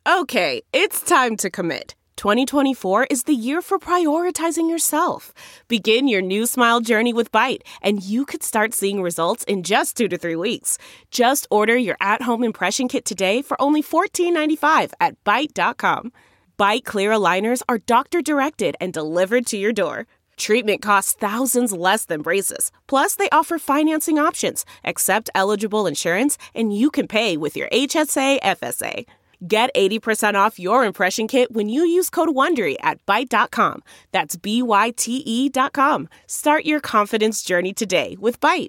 Okay, it's time to commit. 2024 is the year for prioritizing yourself. Begin your new smile journey with Byte, and you could start seeing results in just 2 to 3 weeks. Just order your at-home impression kit today for only $14.95 at Byte.com. Byte Clear aligners are doctor-directed and delivered to your door. Treatment costs thousands less than braces. Plus, they offer financing options, accept eligible insurance, and you can pay with your HSA, FSA. Get 80% off your impression kit when you use code WONDERY at Byte.com. That's BYTE.com. Start your confidence journey today with Byte.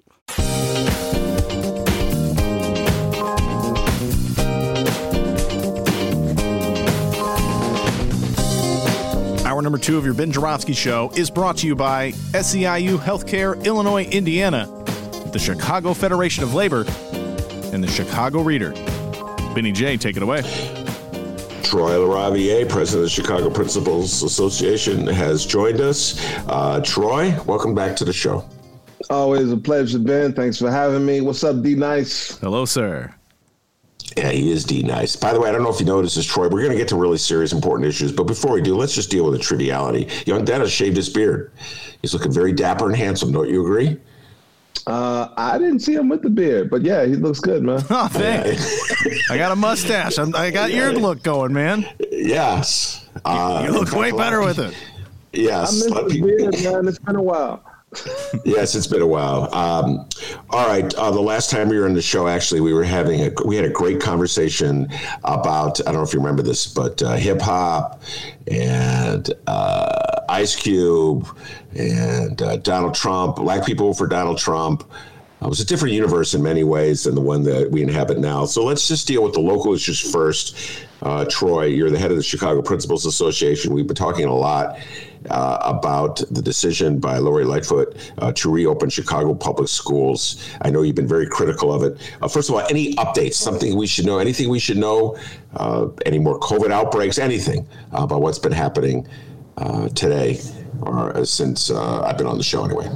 Hour number 2 of your Ben Joravsky Show is brought to you by SEIU Healthcare Illinois, Indiana, the Chicago Federation of Labor, and the Chicago Reader. Benny J, take it away. Troy LaRaviere, president of the Chicago Principals Association, has joined us. Troy, welcome back to the show. Always a pleasure, Ben. Thanks for having me. What's up, D Nice? Hello, sir. Yeah, he is D Nice. By the way, I don't know if you noticed this, Troy. We're going to get to really serious, important issues. But before we do, let's just deal with a triviality. Young Dennis shaved his beard. He's looking very dapper and handsome. Don't you agree? I didn't see him with the beard, but yeah, he looks good, man. Oh, thanks. I got a mustache. I got your look going, man. Yes. You look way better with it. Yes. I missed the beard, man. It's been a while. Yes, it's been a while. All right. The last time we were on the show, actually, we had a great conversation about, I don't know if you remember this, but hip hop and Ice Cube and Donald Trump, black people for Donald Trump. It was a different universe in many ways than the one that we inhabit now. So let's just deal with the local issues first. Troy, you're the head of the Chicago Principals Association. We've been talking a lot about the decision by Lori Lightfoot to reopen Chicago public schools. I know you've been very critical of it. First of all, any updates, something we should know, anything we should know, any more COVID outbreaks, anything about what's been happening today or since I've been on the show anyway?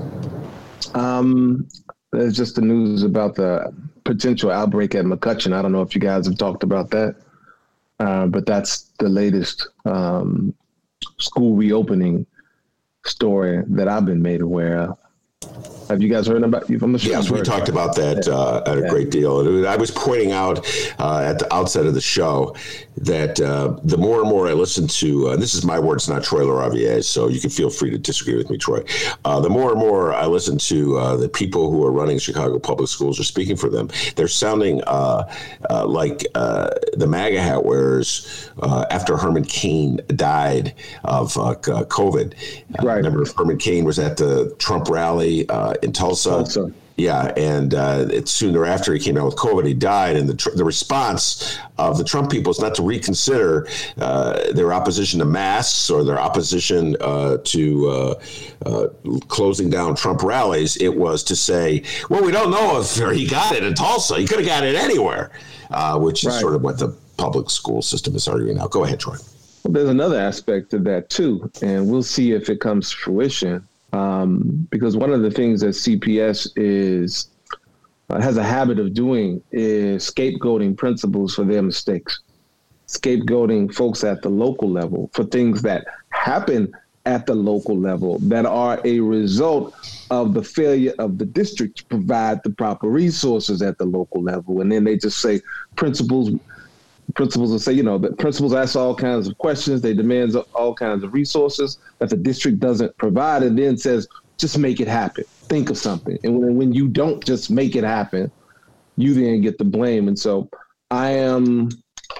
There's just the news about the potential outbreak at McCutcheon. I don't know if you guys have talked about that, but that's the latest school reopening story that I've been made aware of. Have you guys heard about it? Yes, we talked about that a great deal. I was pointing out at the outset of the show that the more and more I listen to, this is my words, not Troy LaRaviere, so you can feel free to disagree with me, Troy. The more and more I listen to the people who are running Chicago public schools or speaking for them, they're sounding like the MAGA hat wearers after Herman Cain died of COVID. Right. Remember, Herman Cain was at the Trump rally in Tulsa. Yeah, and soon thereafter he came out with COVID. He died, and the response of the Trump people is not to reconsider their opposition to masks or their opposition to closing down Trump rallies. It was to say, well, we don't know if he got it in Tulsa. He could have got it anywhere, which is sort of what the public school system is arguing now. Go ahead, Troy. Well, there's another aspect to that, too, and we'll see if it comes to fruition. Because one of the things that CPS has a habit of doing is scapegoating principals for their mistakes, scapegoating folks at the local level for things that happen at the local level that are a result of the failure of the district to provide the proper resources at the local level. And then they just say principals will say, the principals ask all kinds of questions. They demand all kinds of resources that the district doesn't provide, and then says, just make it happen. Think of something. And when you don't just make it happen, you then get the blame. And so I am,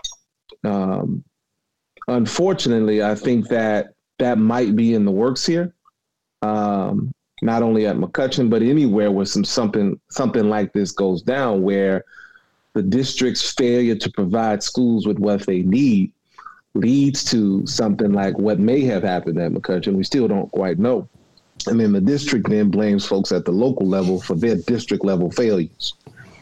unfortunately, I think that might be in the works here, not only at McCutcheon, but anywhere where something like this goes down, where the district's failure to provide schools with what they need leads to something like what may have happened at McCutcheon. We still don't quite know. And then the district then blames folks at the local level for their district level failures.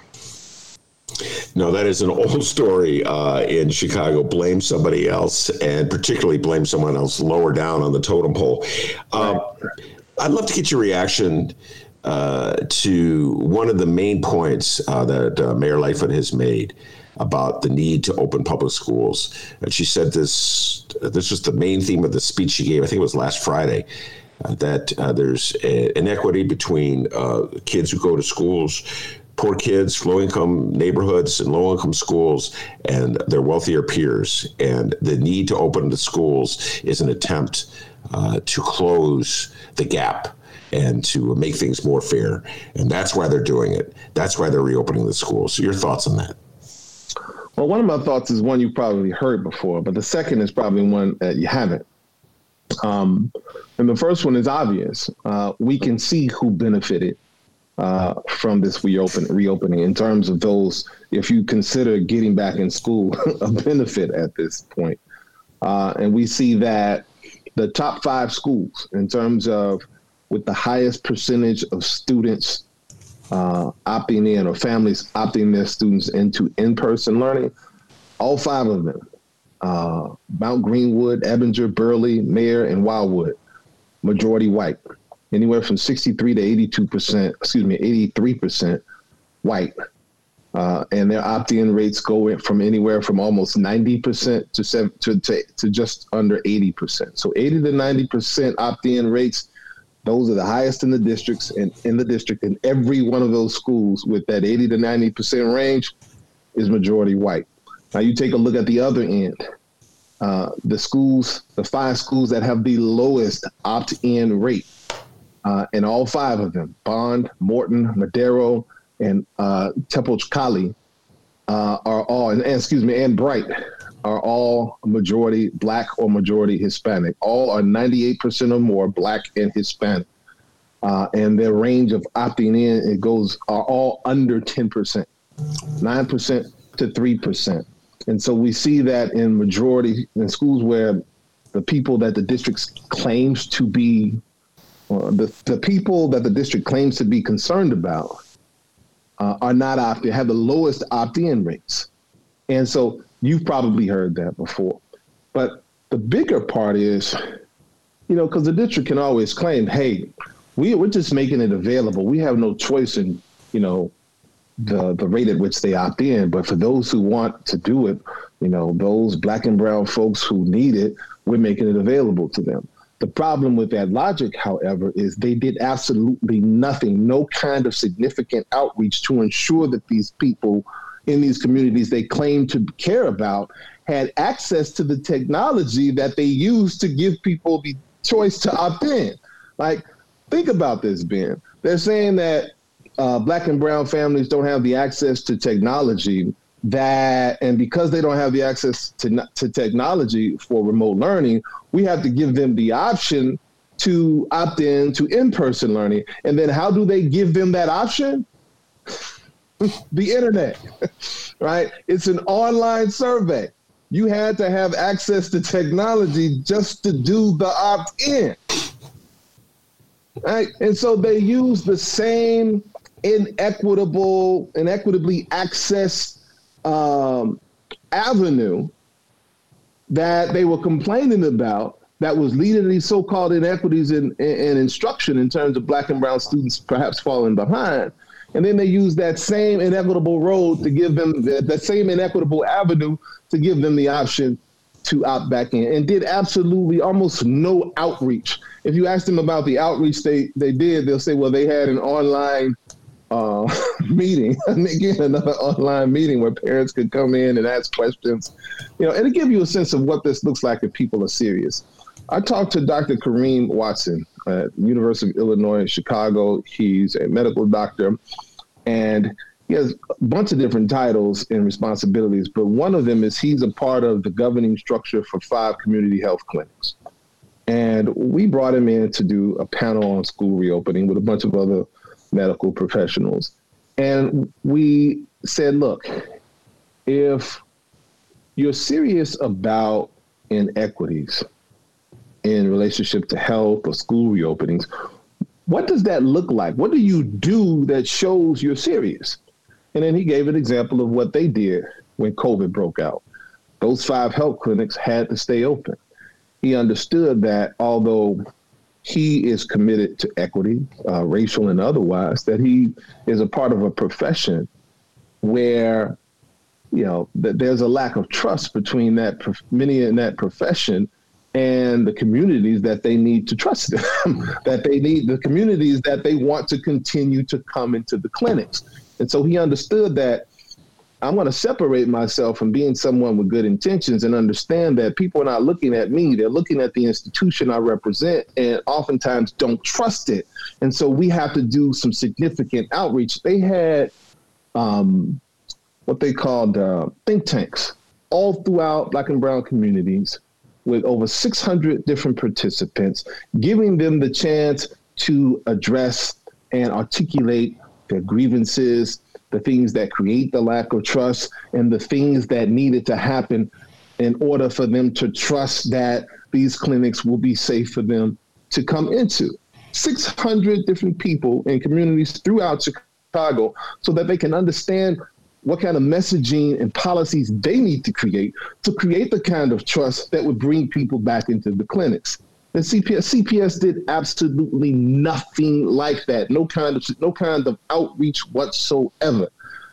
No, that is an old story in Chicago. Blame somebody else, and particularly blame someone else lower down on the totem pole. I'd love to get your reaction to one of the main points that Mayor Lightfoot has made about the need to open public schools. And she said this was the main theme of the speech she gave, I think it was last Friday, that there's inequity between kids who go to schools, poor kids, low-income neighborhoods and low-income schools, and their wealthier peers. And the need to open the schools is an attempt to close the gap and to make things more fair. And that's why they're doing it. That's why they're reopening the schools. So your thoughts on that? Well, one of my thoughts is one you've probably heard before, but the second is probably one that you haven't. And the first one is obvious. We can see who benefited from this reopening in terms of those, if you consider getting back in school a benefit at this point. And we see that the top 5 schools in terms of with the highest percentage of students opting in or families opting their students into in-person learning, all 5 of them, Mount Greenwood, Ebbinger, Burley, Mayer, and Wildwood, majority white. Anywhere from 63 to 83% white. And their opt-in rates go from anywhere from almost 90% to just under 80%. So 80 to 90% opt-in rates, those are the highest in the districts, and in the district, and every one of those schools with that 80 to 90% range is majority white. Now you take a look at the other end. The 5 schools that have the lowest opt-in rate, and all 5 of them, Bond, Morton, Madero, and Tepozcali, are all, and Bright, are all majority Black or majority Hispanic. All are 98% or more Black and Hispanic. And their range of opting in, are all under 10%, 9% to 3%. And so we see that in schools where the people that the district claims to be, the people that the district claims to be concerned about are not opting, have the lowest opt-in rates. And so you've probably heard that before. But the bigger part is, because the district can always claim, hey, we're just making it available. We have no choice in, the rate at which they opt in. But for those who want to do it, those Black and brown folks who need it, we're making it available to them. The problem with that logic, however, is they did absolutely nothing, no kind of significant outreach to ensure that these people in these communities they claim to care about had access to the technology that they use to give people the choice to opt in. Like, think about this, Ben. They're saying that Black and brown families don't have the access to technology and because they don't have the access to technology for remote learning, we have to give them the option to opt in to in-person learning. And then how do they give them that option? The internet, right? It's an online survey. You had to have access to technology just to do the opt-in, right? And so they use the same inequitably accessed avenue that they were complaining about that was leading to these so-called inequities in instruction in terms of Black and brown students perhaps falling behind. And then they use that same inequitable road to give them that same inequitable avenue to give them the option to opt back in, and did absolutely almost no outreach. If you ask them about the outreach they did, they'll say, well, they had an online meeting, and again, another online meeting where parents could come in and ask questions, and to give you a sense of what this looks like if people are serious. I talked to Dr. Kareem Watson at University of Illinois, Chicago. He's a medical doctor, and he has a bunch of different titles and responsibilities, but one of them is he's a part of the governing structure for 5 community health clinics. And we brought him in to do a panel on school reopening with a bunch of other medical professionals. And we said, look, if you're serious about inequities in relationship to health or school reopenings, what does that look like? What do you do that shows you're serious? And then he gave an example of what they did when COVID broke out. Those 5 health clinics had to stay open. He understood that although he is committed to equity, racial and otherwise, that he is a part of a profession where that there's a lack of trust between many in that profession and the communities that they need to trust them, that they need the communities that they want to continue to come into the clinics. And so he understood that I'm going to separate myself from being someone with good intentions and understand that people are not looking at me. They're looking at the institution I represent and oftentimes don't trust it. And so we have to do some significant outreach. They had what they called think tanks all throughout Black and brown communities with over 600 different participants, giving them the chance to address and articulate their grievances, the things that create the lack of trust, and the things that needed to happen in order for them to trust that these clinics will be safe for them to come into. 600 different people in communities throughout Chicago so that they can understand what kind of messaging and policies they need to create the kind of trust that would bring people back into the clinics. And CPS did absolutely nothing like that. No kind of outreach whatsoever.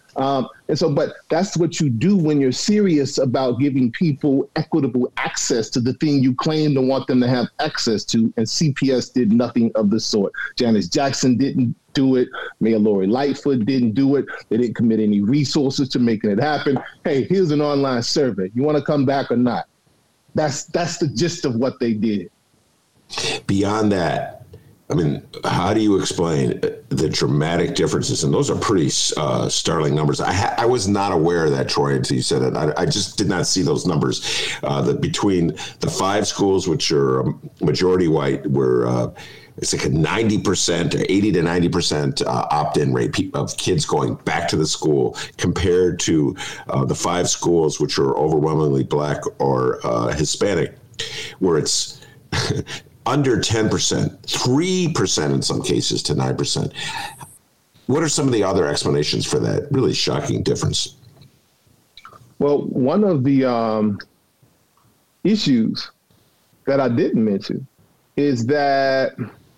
But that's what you do when you're serious about giving people equitable access to the thing you claim to want them to have access to. And CPS did nothing of the sort. Janice Jackson didn't do it. Mayor Lori Lightfoot didn't do it. They didn't commit any resources to making it happen. Hey, here's an online survey. You want to come back or not? That's the gist of what they did. Beyond that, I mean, how do you explain the dramatic differences? And those are pretty startling numbers. I was not aware of that, Troy, until you said it. I just did not see those numbers. Between the 5 schools, which are majority white, were it's like a 90% or 80 to 90% opt-in rate of kids going back to the school compared to the 5 schools, which are overwhelmingly Black or Hispanic, where it's under 10%, 3% in some cases to 9%. What are some of the other explanations for that really shocking difference? Well, one of the issues that I didn't mention is that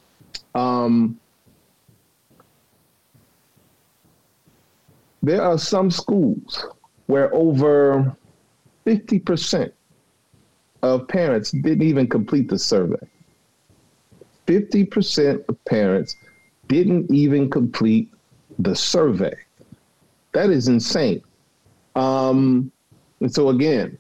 there are some schools where over 50% of parents didn't even complete the survey. 50% of parents didn't even complete the survey. That is insane. And so again,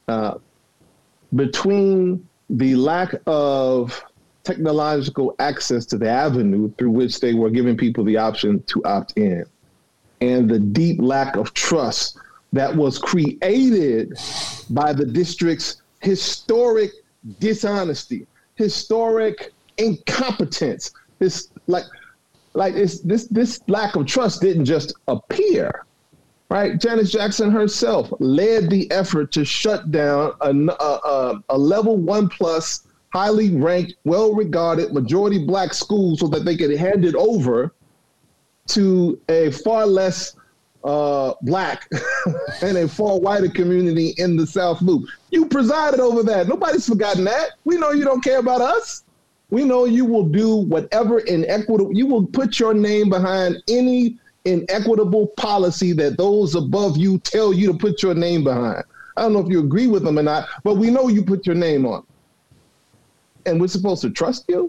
between the lack of technological access to the avenue through which they were giving people the option to opt in, and the deep lack of trust that was created by the district's historic dishonesty, historic incompetence. This lack of trust didn't just appear, right? Janice Jackson herself led the effort to shut down a level 1+, highly ranked, well-regarded majority Black school so that they could hand it over to a far less Black and a far whiter community in the South Loop. You presided over that. Nobody's forgotten that. We know you don't care about us. We know you will do whatever inequitable, you will put your name behind any inequitable policy that those above you tell you to put your name behind. I don't know if you agree with them or not, but we know you put your name on. And we're supposed to trust you?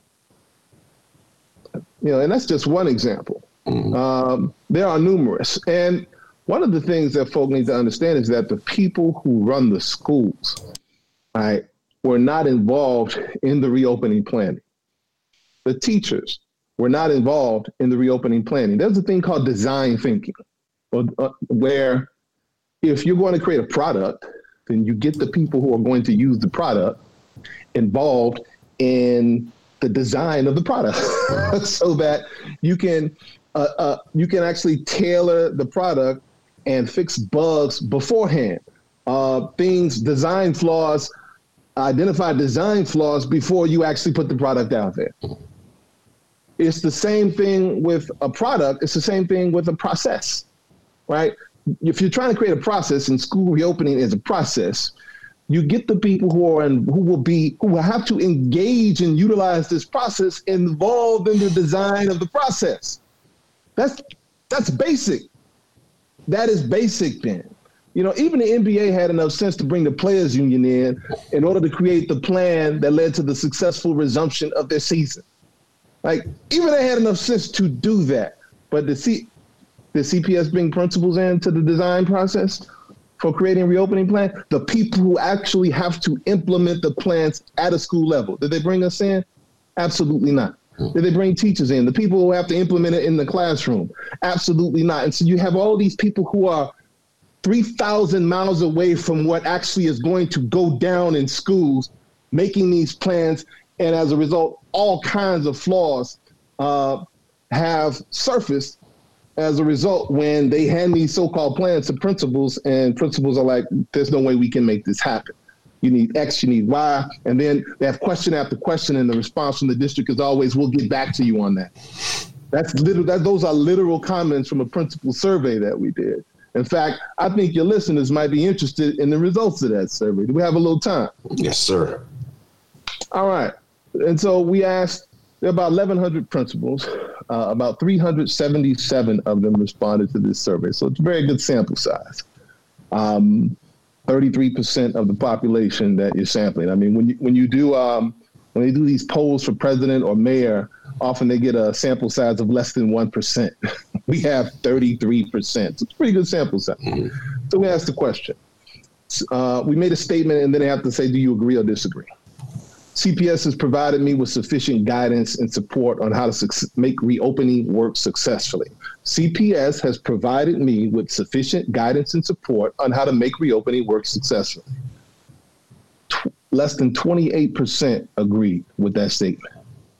And that's just one example. There are numerous. And one of the things that folk need to understand is that the people who run the schools, right, were not involved in the reopening planning. The teachers were not involved in the reopening planning. There's a thing called design thinking, where if you're going to create a product, then you get the people who are going to use the product involved in the design of the product so that you can actually tailor the product and fix bugs beforehand. Design flaws, identify design flaws before you actually put the product out there. It's the same thing with a product. It's the same thing with a process, right? If you're trying to create a process, and school reopening is a process, you get the people who will have to engage and utilize this process involved in the design of the process. That's basic. That is basic then. Even the NBA had enough sense to bring the players union in order to create the plan that led to the successful resumption of their season. Like, even they had enough sense to do that. But the CPS bring principals into the design process for creating a reopening plan? The people who actually have to implement the plans at a school level. Did they bring us in? Absolutely not. Did they bring teachers in? The people who have to implement it in the classroom? Absolutely not. And so you have all these people who are 3,000 miles away from what actually is going to go down in schools, making these plans. And as a result, all kinds of flaws have surfaced as a result when they hand these so-called plans to principals, and principals are like, there's no way we can make this happen. You need X, you need Y. And then they have question after question, and the response from the district is always, we'll get back to you on that. Those are literal comments from a principal survey that we did. In fact, I think your listeners might be interested in the results of that survey. Do we have a little time? Yes, sir. All right. And so we asked, there are about 1,100 principals. About 377 of them responded to this survey. So it's a very good sample size. 33% of the population that you're sampling. I mean, when they do these polls for president or mayor, often they get a sample size of less than 1%. We have 33%. So it's a pretty good sample size. Mm-hmm. So we asked the question. We made a statement, and then they have to say, do you agree or disagree? CPS has provided me with sufficient guidance and support on how to make reopening work successfully. CPS has provided me with sufficient guidance and support on how to make reopening work successfully. Less than 28% agreed with that statement.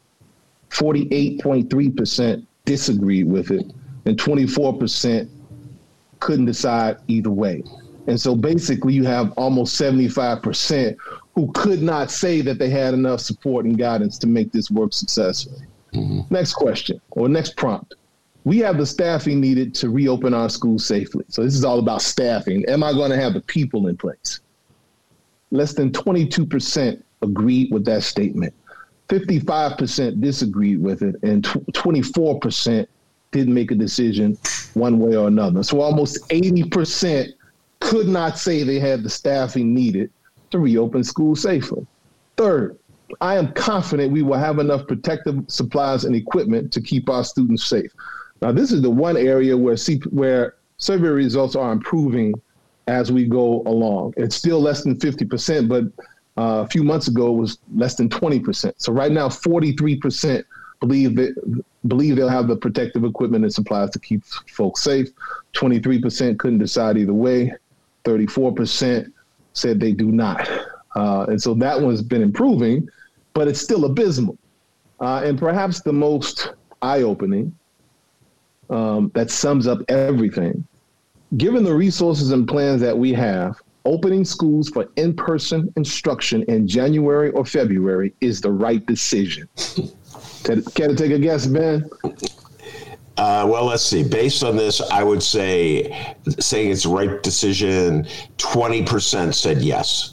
48.3% disagreed with it, and 24% couldn't decide either way. And so basically you have almost 75% who could not say that they had enough support and guidance to make this work successfully. Mm-hmm. Next question, or next prompt. We have the staffing needed to reopen our schools safely. So this is all about staffing. Am I going to have the people in place? Less than 22% agreed with that statement. 55% disagreed with it, and 24% didn't make a decision one way or another. So almost 80% could not say they had the staffing needed to reopen schools safely. Third, I am confident we will have enough protective supplies and equipment to keep our students safe. Now, this is the one area where survey results are improving as we go along. It's still less than 50%, but a few months ago it was less than 20%. So right now, 43% believe they'll have the protective equipment and supplies to keep folks safe. 23% couldn't decide either way. 34% said they do not. And so that one's been improving, but it's still abysmal. And perhaps the most eye-opening, that sums up everything. Given the resources and plans that we have, opening schools for in-person instruction in January or February is the right decision. Care to take a guess, Ben? Well, let's see. Based on this, I would say saying it's the right decision, 20% said yes.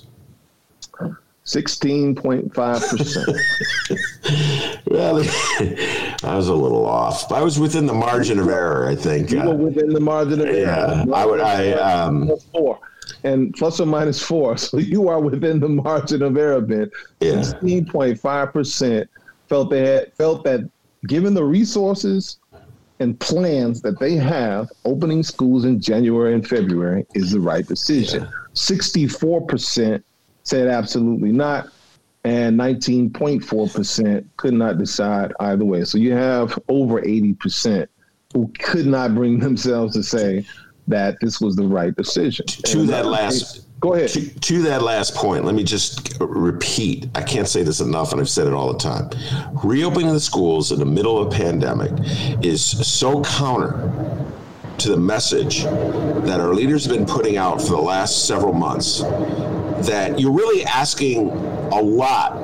16.5%. Well, I was a little off. I was within the margin of error, I think. You were within the margin of error. Yeah, Plus 4. And plus or minus 4. So you are within the margin of error, Ben. Yeah. 16.5% felt that given the resources and plans that they have, opening schools in January and February is the right decision. Yeah. 64% said absolutely not, and 19.4% could not decide either way. So you have over 80% who could not bring themselves to say that this was the right decision. Go ahead. To that last point, let me just repeat. I can't say this enough, and I've said it all the time. Reopening the schools in the middle of a pandemic is so counter to the message that our leaders have been putting out for the last several months that you're really asking a lot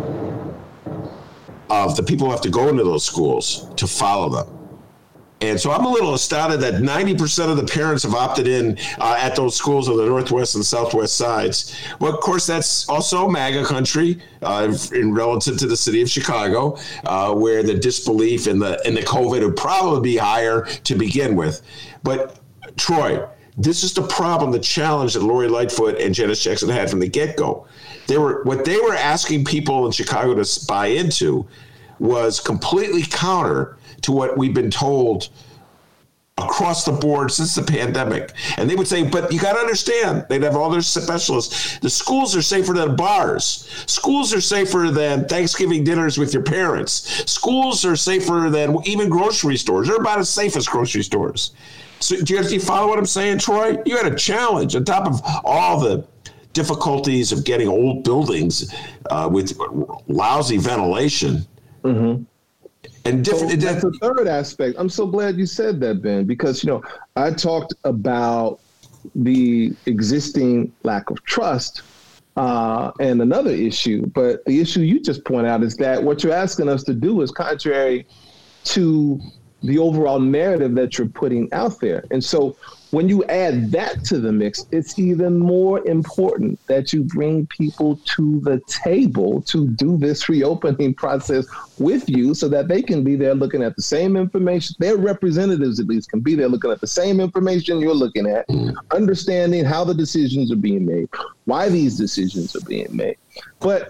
of the people who have to go into those schools to follow them. And so I'm a little astounded that 90% of the parents have opted in at those schools on the Northwest and Southwest sides. Well, of course, that's also MAGA country in relative to the city of Chicago, where the disbelief in the COVID would probably be higher to begin with. But Troy, This is the problem, the challenge that Lori Lightfoot and Janice Jackson had from the get-go. What they were asking people in Chicago to buy into was completely counter to what we've been told across the board since the pandemic. And they would say, but you got to understand, they'd have all their specialists. The schools are safer than bars. Schools are safer than Thanksgiving dinners with your parents. Schools are safer than even grocery stores. They're about as safe as grocery stores. So do you follow what I'm saying, Troy? You had a challenge on top of all the difficulties of getting old buildings with lousy ventilation. Mm-hmm. And different. So that's the third aspect. I'm so glad you said that, Ben, because, I talked about the existing lack of trust and another issue. But the issue you just point out is that what you're asking us to do is contrary to the overall narrative that you're putting out there. And so when you add that to the mix, it's even more important that you bring people to the table to do this reopening process with you so that they can be there looking at the same information. Their representatives, at least, can be there looking at the same information you're looking at, understanding how the decisions are being made, why these decisions are being made. But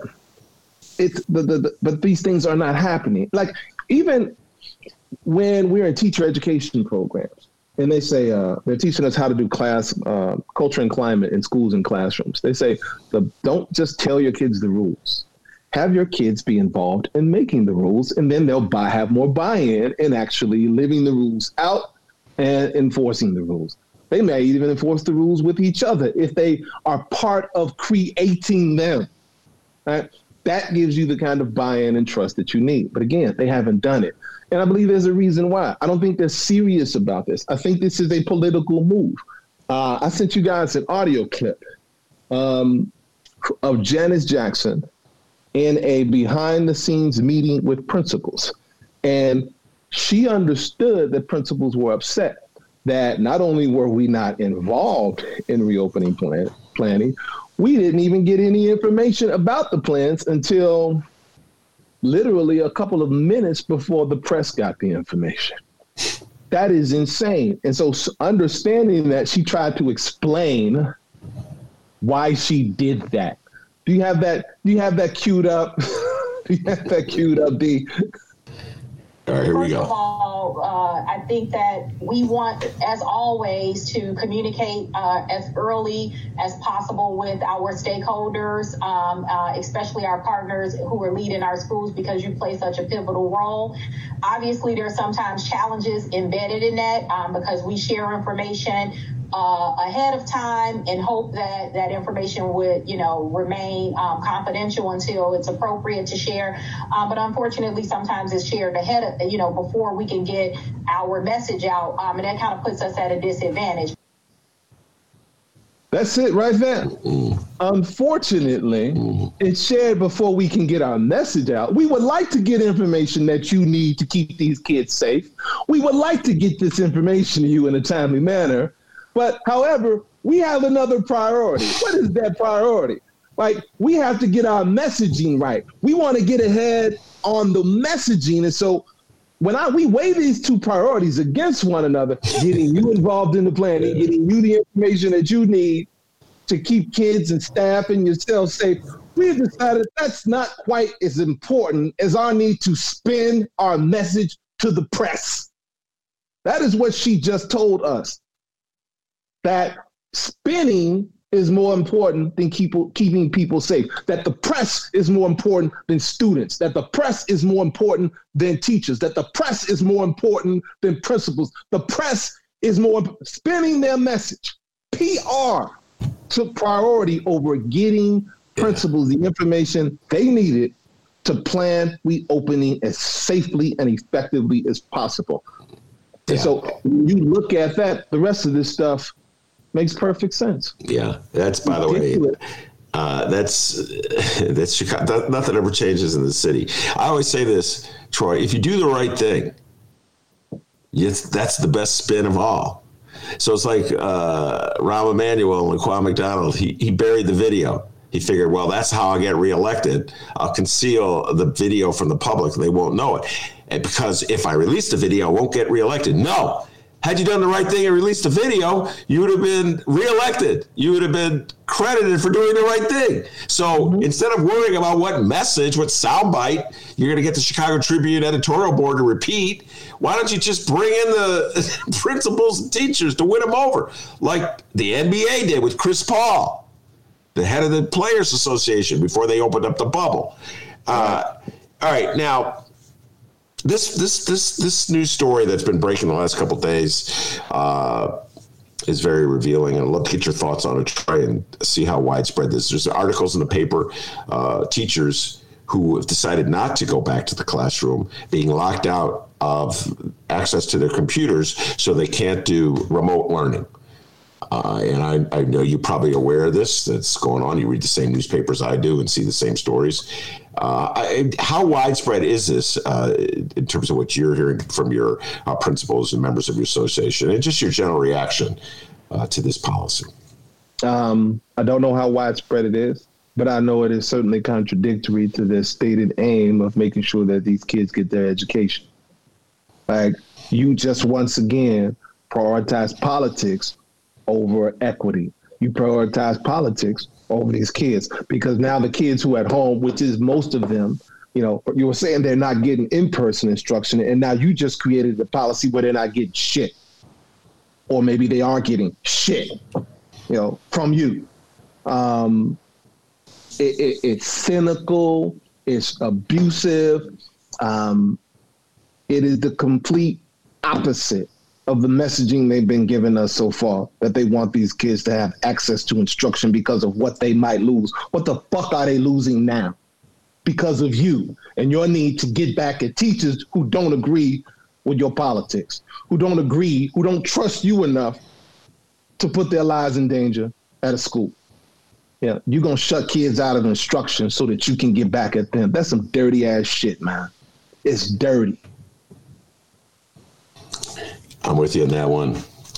but these things are not happening. Like, even when we're in teacher education programs, and they say they're teaching us how to do class culture and climate in schools and classrooms. They say, don't just tell your kids the rules. Have your kids be involved in making the rules, and then they'll have more buy-in in actually living the rules out and enforcing the rules. They may even enforce the rules with each other if they are part of creating them. Right? That gives you the kind of buy-in and trust that you need. But again, they haven't done it. And I believe there's a reason why. I don't think they're serious about this. I think this is a political move. I sent you guys an audio clip of Janice Jackson in a behind-the-scenes meeting with principals. And she understood that principals were upset that not only were we not involved in reopening planning, we didn't even get any information about the plans until literally a couple of minutes before the press got the information. That is insane. And so understanding that, she tried to explain why she did that. Do you have that queued up? Do you have that queued up, D? All right, here we go. First of all, I think that we want, as always, to communicate as early as possible with our stakeholders, especially our partners who are leading our schools, because you play such a pivotal role. Obviously, there are sometimes challenges embedded in that because we share information ahead of time and hope that that information would, remain confidential until it's appropriate to share. But unfortunately, sometimes it's shared ahead of, before we can get our message out. And that kind of puts us at a disadvantage. That's it right there. Unfortunately, it's shared before we can get our message out. We would like to get information that you need to keep these kids safe. We would like to get this information to you in a timely manner. But however, we have another priority. What is that priority? Like, we have to get our messaging right. We want to get ahead on the messaging. And so when we weigh these two priorities against one another, getting you involved in the planning, getting you the information that you need to keep kids and staff and yourself safe, we've decided that's not quite as important as our need to spin our message to the press. That is what she just told us. That spinning is more important than keeping people safe, that the press is more important than students, that the press is more important than teachers, that the press is more important than principals. The press is more spinning their message. PR took priority over getting principals the information they needed to plan reopening as safely and effectively as possible. And so when you look at that, the rest of this stuff makes perfect sense. Yeah, that's, by the way, that's Chicago. Nothing ever changes in the city. I always say this, Troy, if you do the right thing, that's the best spin of all. So it's like Rahm Emanuel and Laquan McDonald, he buried the video. He figured, well, that's how I get reelected. I'll conceal the video from the public. They won't know it. And because if I release the video, I won't get reelected. No. Had you done the right thing and released the video, you would have been reelected. You would have been credited for doing the right thing. So instead of worrying about what message, what soundbite you're going to get the Chicago Tribune editorial board to repeat, why don't you just bring in the principals and teachers to win them over, like the NBA did with Chris Paul, the head of the Players Association, before they opened up the bubble. All right, now, This news story that's been breaking the last couple of days is very revealing. I'd love to get your thoughts on it, try and see how widespread this is. There's articles in the paper, teachers who have decided not to go back to the classroom being locked out of access to their computers so they can't do remote learning. And I know you're probably aware of this that's going on. You read the same newspapers I do and see the same stories. How widespread is this in terms of what you're hearing from your principals and members of your association, and just your general reaction to this policy? I don't know how widespread it is, but I know it is certainly contradictory to their stated aim of making sure that these kids get their education. Like, you just once again prioritize politics over equity. You prioritize politics over these kids, because now the kids who are at home, which is most of them, you were saying they're not getting in-person instruction, and now you just created a policy where they're not getting shit. Or maybe they are getting shit, from you. It's cynical, it's abusive. It is the complete opposite of the messaging they've been giving us so far, that they want these kids to have access to instruction because of what they might lose. What the fuck are they losing now? Because of you and your need to get back at teachers who don't agree with your politics, who don't trust you enough to put their lives in danger at a school. Yeah, you're going to shut kids out of instruction so that you can get back at them. That's some dirty ass shit, man. It's dirty. I'm with you on that one.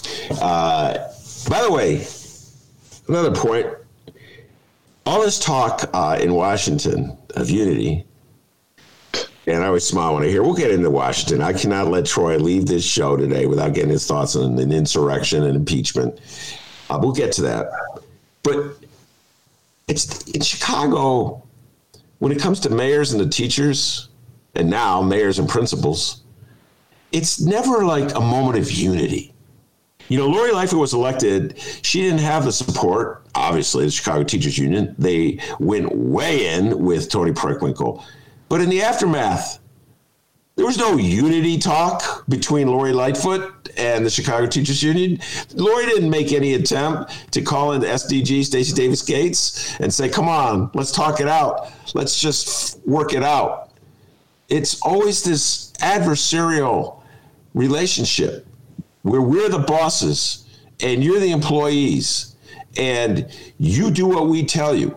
By the way, another point, all this talk in Washington of unity, and I always smile when I hear, we'll get into Washington. I cannot let Troy leave this show today without getting his thoughts on an insurrection and impeachment. We'll get to that. But it's in Chicago, when it comes to mayors and the teachers, and now mayors and principals, it's never like a moment of unity. Lori Lightfoot was elected. She didn't have the support, obviously, the Chicago Teachers Union. They went way in with Tony Preckwinkle. But in the aftermath, there was no unity talk between Lori Lightfoot and the Chicago Teachers Union. Lori didn't make any attempt to call in the SDG, Stacey Davis Gates, and say, come on, let's talk it out. Let's just work it out. It's always this adversarial relationship where we're the bosses and you're the employees and you do what we tell you.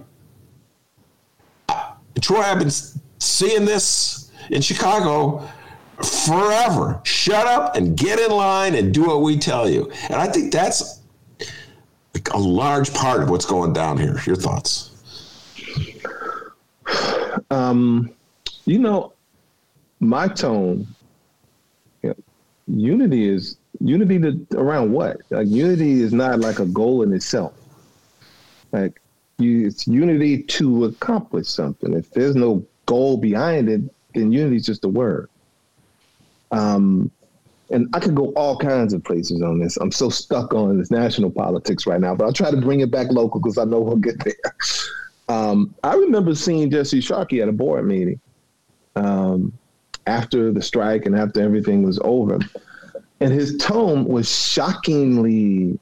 Troy, I've been seeing this in Chicago forever. Shut up and get in line and do what we tell you. And I think that's a large part of what's going down here. Your thoughts? My tone, unity around what? Like, unity is not like a goal in itself. Like, it's unity to accomplish something. If there's no goal behind it, then unity is just a word. And I could go all kinds of places on this. I'm so stuck on this national politics right now, but I'll try to bring it back local because I know we'll get there. I remember seeing Jesse Sharkey at a board meeting after the strike and after everything was over. And his tone was shockingly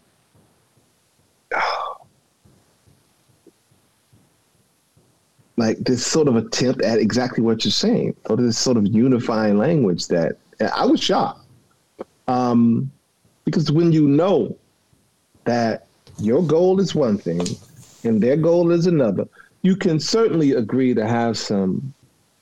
like this sort of attempt at exactly what you're saying, or this sort of unifying language that I was shocked. Because when you know that your goal is one thing and their goal is another, you can certainly agree to have some,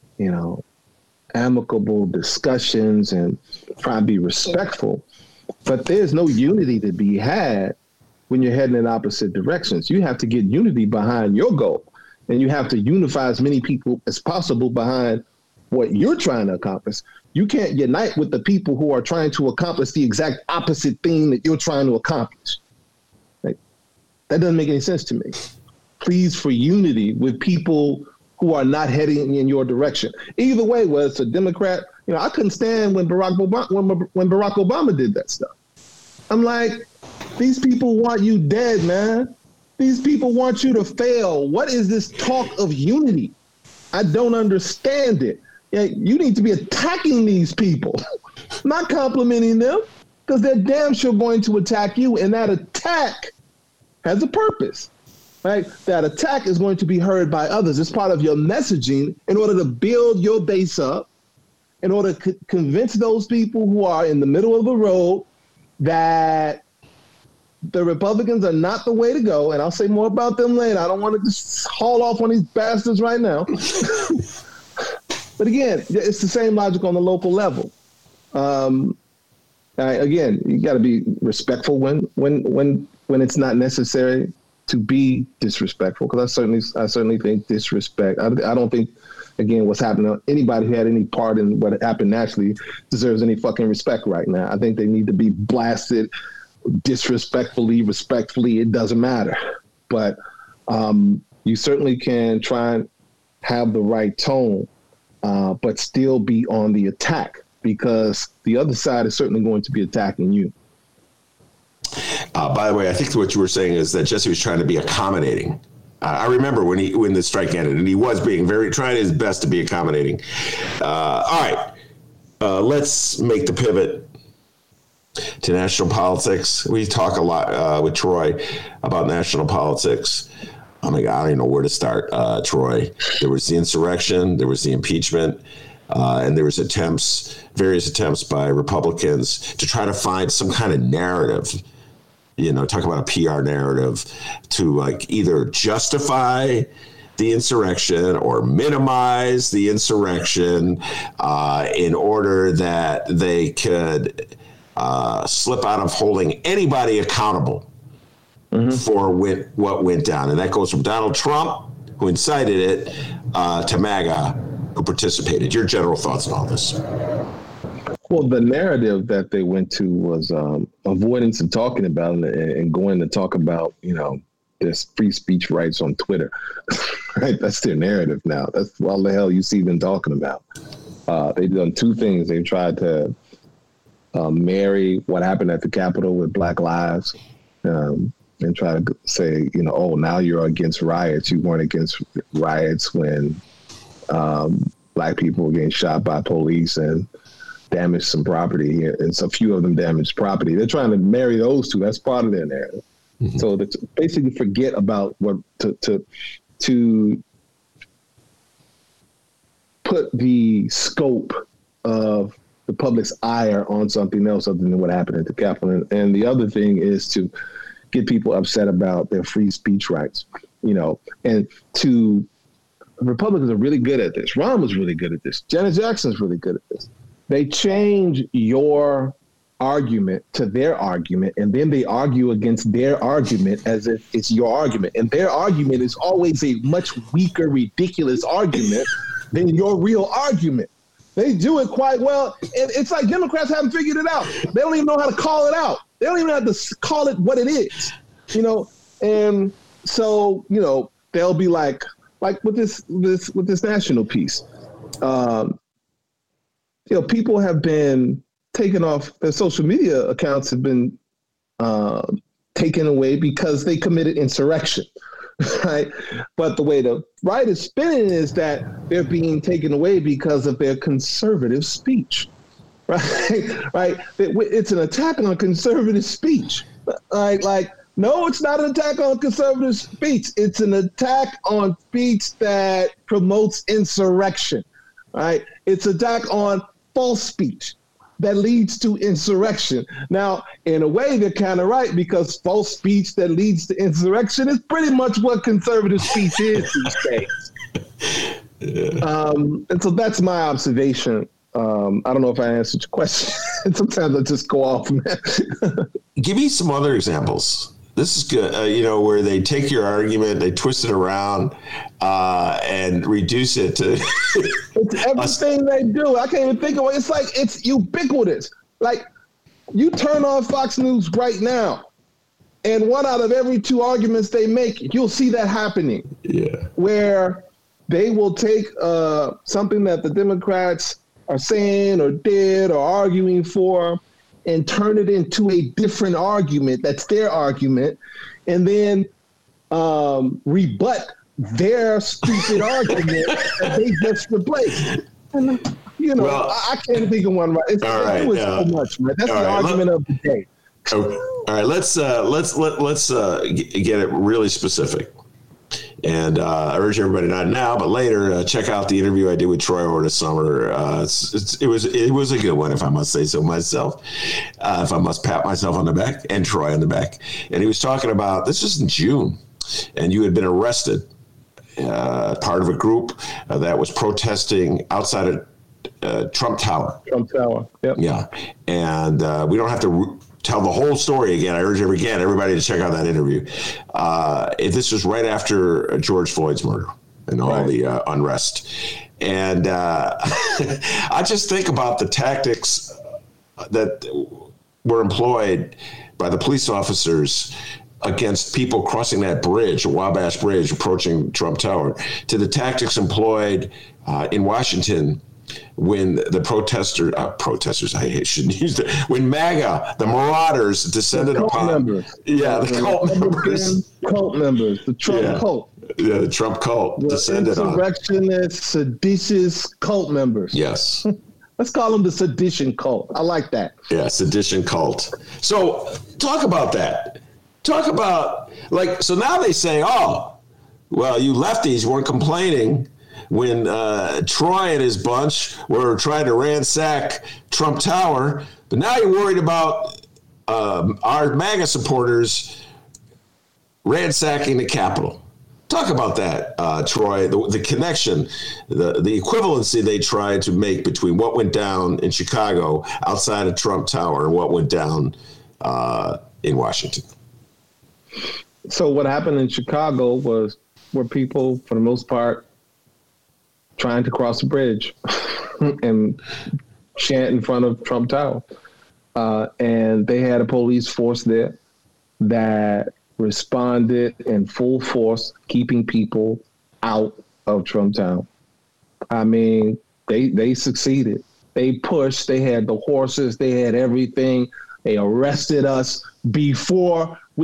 amicable discussions and try and be respectful. But there's no unity to be had when you're heading in opposite directions. You have to get unity behind your goal, and you have to unify as many people as possible behind what you're trying to accomplish. You can't unite with the people who are trying to accomplish the exact opposite thing that you're trying to accomplish. Like, that doesn't make any sense to me. Please for unity with people who are not heading in your direction. Either way, whether it's a Democrat, I couldn't stand when Barack Obama did that stuff. I'm like, these people want you dead, man. These people want you to fail. What is this talk of unity? I don't understand it. You need to be attacking these people, not complimenting them, because they're damn sure going to attack you. And that attack has a purpose, right? That attack is going to be heard by others. It's part of your messaging in order to build your base up, in order to convince those people who are in the middle of the road that the Republicans are not the way to go. And I'll say more about them later. I don't want to just haul off on these bastards right now. But again, it's the same logic on the local level. Again, you got to be respectful when it's not necessary to be disrespectful. Because I certainly think disrespect. I don't think, again, what's happening, anybody who had any part in what happened naturally deserves any fucking respect right now. I think they need to be blasted disrespectfully, respectfully. It doesn't matter. But you certainly can try and have the right tone, but still be on the attack, because the other side is certainly going to be attacking you. By the way, I think what you were saying is that Jesse was trying to be accommodating. I remember when the strike ended, and he was trying his best to be accommodating. All right, let's make the pivot to national politics. We talk a lot with Troy about national politics. Oh my God, I don't even know where to start, Troy. There was the insurrection, there was the impeachment, and there was various attempts by Republicans to try to find some kind of narrative, talk about a PR narrative to either justify the insurrection or minimize the insurrection in order that they could slip out of holding anybody accountable for what went down. And that goes from Donald Trump, who incited it, to MAGA, who participated. Your general thoughts on all this? Well, the narrative that they went to was avoidance of talking about it and going to talk about, this free speech rights on Twitter. Right? That's their narrative now. That's all the hell you see them talking about. They've done two things. They've tried to marry what happened at the Capitol with Black Lives, and try to say, now you're against riots. You weren't against riots when Black people were getting shot by police and damaged some property, and so a few of them damaged property. They're trying to marry those two. That's part of their narrative. Mm-hmm. So to basically forget about to put the scope of the public's ire on something else other than what happened at the Capitol. And the other thing is to get people upset about their free speech rights, and Republicans are really good at this. Ron was really good at this. Janet Jackson's really good at this. They change your argument to their argument, and then they argue against their argument as if it's your argument. And their argument is always a much weaker, ridiculous argument than your real argument. They do it quite well. And it's like Democrats haven't figured it out. They don't even know how to call it out. They don't even have to call it what it is, And so, they'll be like with this national piece, people have been taken off, their social media accounts have been taken away because they committed insurrection, right? But the way the right is spinning is that they're being taken away because of their conservative speech, right? Right? It's an attack on conservative speech, right? No, it's not an attack on conservative speech. It's an attack on speech that promotes insurrection, right? It's an attack on false speech that leads to insurrection. Now, in a way, they're kind of right, because false speech that leads to insurrection is pretty much what conservative speech is these days. And so that's my observation. I don't know if I answered your question. Sometimes I just go off, man. Give me some other examples. This is good. Where they take your argument, they twist it around, and reduce it to. It's everything they do. I can't even think of it. It's like it's ubiquitous. Like you turn on Fox News right now, and 1 out of every 2 arguments they make, you'll see that happening. Yeah. Where they will take something that the Democrats are saying or did or arguing for, and turn it into a different argument that's their argument, and then rebut their stupid argument that they just replaced. And, I can't think of one right. It was so much, man. That's the argument of the day. All right, let's get it really specific. And I urge everybody, not now, but later, check out the interview I did with Troy over the summer. It was a good one, if I must say so myself, if I must pat myself on the back and Troy on the back. And he was talking about, this was in June, and you had been arrested, part of a group that was protesting outside of Trump Tower. Trump Tower, yep. Yeah, and we don't have to tell the whole story again. I urge everybody to check out that interview. This was right after George Floyd's murder and all the unrest. And I just think about the tactics that were employed by the police officers against people crossing that bridge, Wabash Bridge, approaching Trump Tower, to the tactics employed in Washington when the protesters, I shouldn't use that, when MAGA, the Marauders, descended upon members. Yeah, the cult members. Cult members, the Trump cult. Yeah, the Trump cult descended on. Insurrectionist, seditious cult members. Yes. Let's call them the sedition cult. I like that. Yeah, sedition cult. So talk about that. Talk about, so now they say, oh, well, you lefties weren't complaining when Troy and his bunch were trying to ransack Trump Tower, but now you're worried about our MAGA supporters ransacking the Capitol. Talk about that, Troy, the connection, the equivalency they tried to make between what went down in Chicago outside of Trump Tower and what went down in Washington. So what happened in Chicago were people, for the most part, trying to cross the bridge and chant in front of Trump Tower. And they had a police force there that responded in full force, keeping people out of Trump Tower. I mean, they succeeded. They pushed. They had the horses. They had everything. They arrested us before we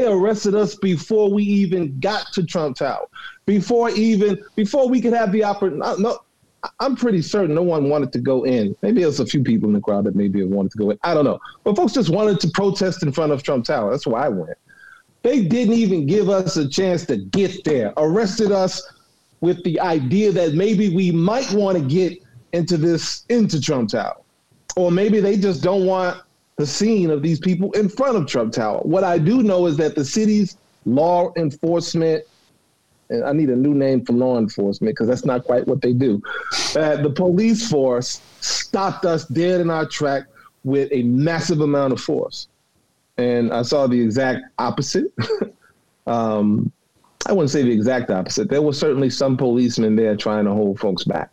even got to Trump Tower. Before we could have the opportunity. No, I'm pretty certain no one wanted to go in. Maybe there's a few people in the crowd that maybe wanted to go in. I don't know. But folks just wanted to protest in front of Trump Tower. That's why I went. They didn't even give us a chance to get there. Arrested us with the idea that maybe we might want to get into Trump Tower. Or maybe they just don't want the scene of these people in front of Trump Tower. What I do know is that the city's law enforcement, and I need a new name for law enforcement because that's not quite what they do. The police force stopped us dead in our track with a massive amount of force. And I saw the exact opposite. I wouldn't say the exact opposite. There were certainly some policemen there trying to hold folks back.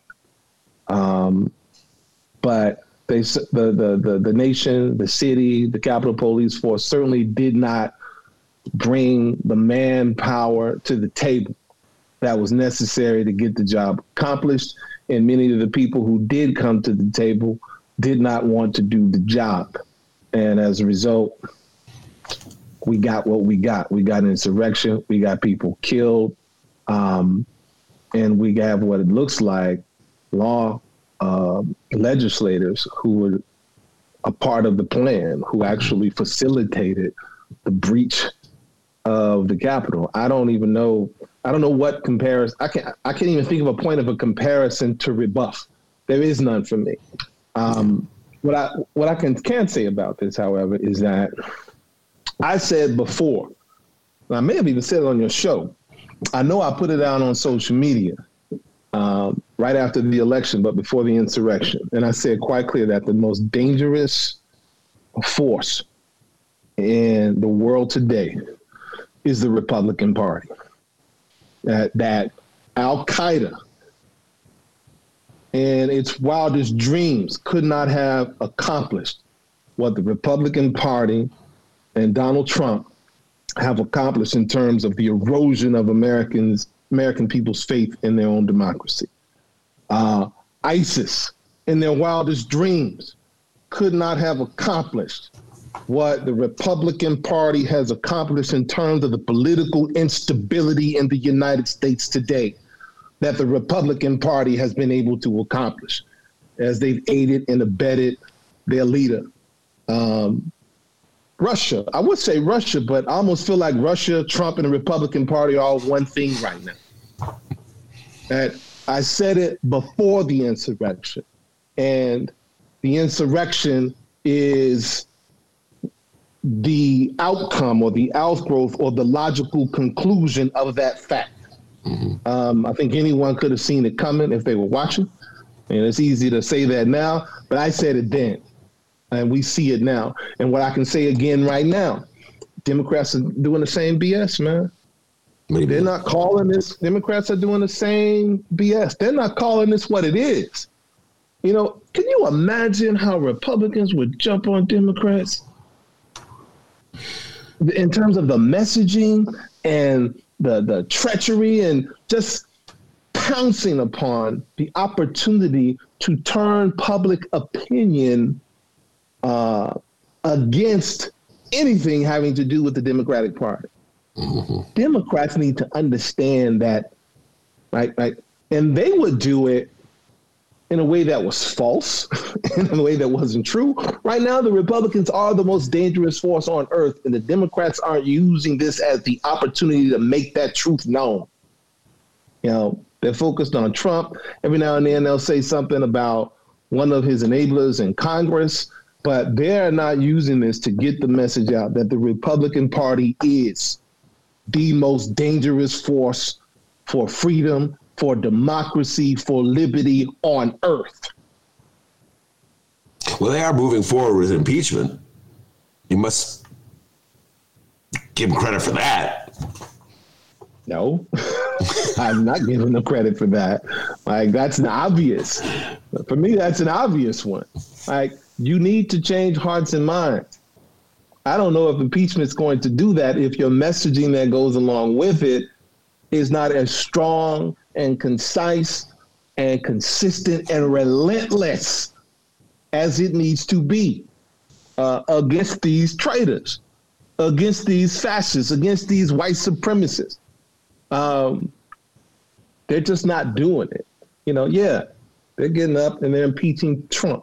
But the nation, the city, the Capitol Police Force certainly did not bring the manpower to the table that was necessary to get the job accomplished. And many of the people who did come to the table did not want to do the job. And as a result, we got what we got. We got an insurrection. We got people killed. And we have what it looks like legislators who were a part of the plan, who actually facilitated the breach of the Capitol. I don't know what comparison. I can't even think of a point of a comparison to rebuff. There is none for me. What I can say about this, however, is that I said before, and I may have even said it on your show. I know I put it out on social media right after the election, but before the insurrection. And I said quite clear that the most dangerous force in the world today is the Republican Party. That Al-Qaeda and its wildest dreams could not have accomplished what the Republican Party and Donald Trump have accomplished in terms of the erosion of American people's faith in their own democracy. ISIS, in their wildest dreams, could not have accomplished what the Republican Party has accomplished in terms of the political instability in the United States today that the Republican Party has been able to accomplish as they've aided and abetted their leader. Russia, I would say Russia, but I almost feel like Russia, Trump, and the Republican Party are all one thing right now. And I said it before the insurrection, and the insurrection is the outcome or the outgrowth or the logical conclusion of that fact. I think anyone could have seen it coming if they were watching. And it's easy to say that now, but I said it then. And we see it now. And what I can say again right now, Democrats are doing the same BS, man. Maybe. They're not calling this, Democrats are doing the same BS. They're not calling this what it is. You know, can you imagine how Republicans would jump on Democrats in terms of the messaging and the treachery and just pouncing upon the opportunity to turn public opinion against anything having to do with the Democratic Party? Mm-hmm. Democrats need to understand that, right? And they would do it in a way that was false, in a way that wasn't true. Right now, the Republicans are the most dangerous force on earth, and the Democrats aren't using this as the opportunity to make that truth known. You know, they're focused on Trump. Every now and then they'll say something about one of his enablers in Congress, but they're not using this to get the message out that the Republican Party is the most dangerous force for freedom, for democracy, for liberty on earth. Well, they are moving forward with impeachment. You must give them credit for that. No, I'm not giving them credit for that. Like, that's an obvious. For me, that's an obvious one. Like, you need to change hearts and minds. I don't know if impeachment's going to do that if your messaging that goes along with it is not as strong and concise and consistent and relentless as it needs to be against these traitors, against these fascists, against these white supremacists. They're just not doing it. You know, yeah, they're getting up and they're impeaching Trump.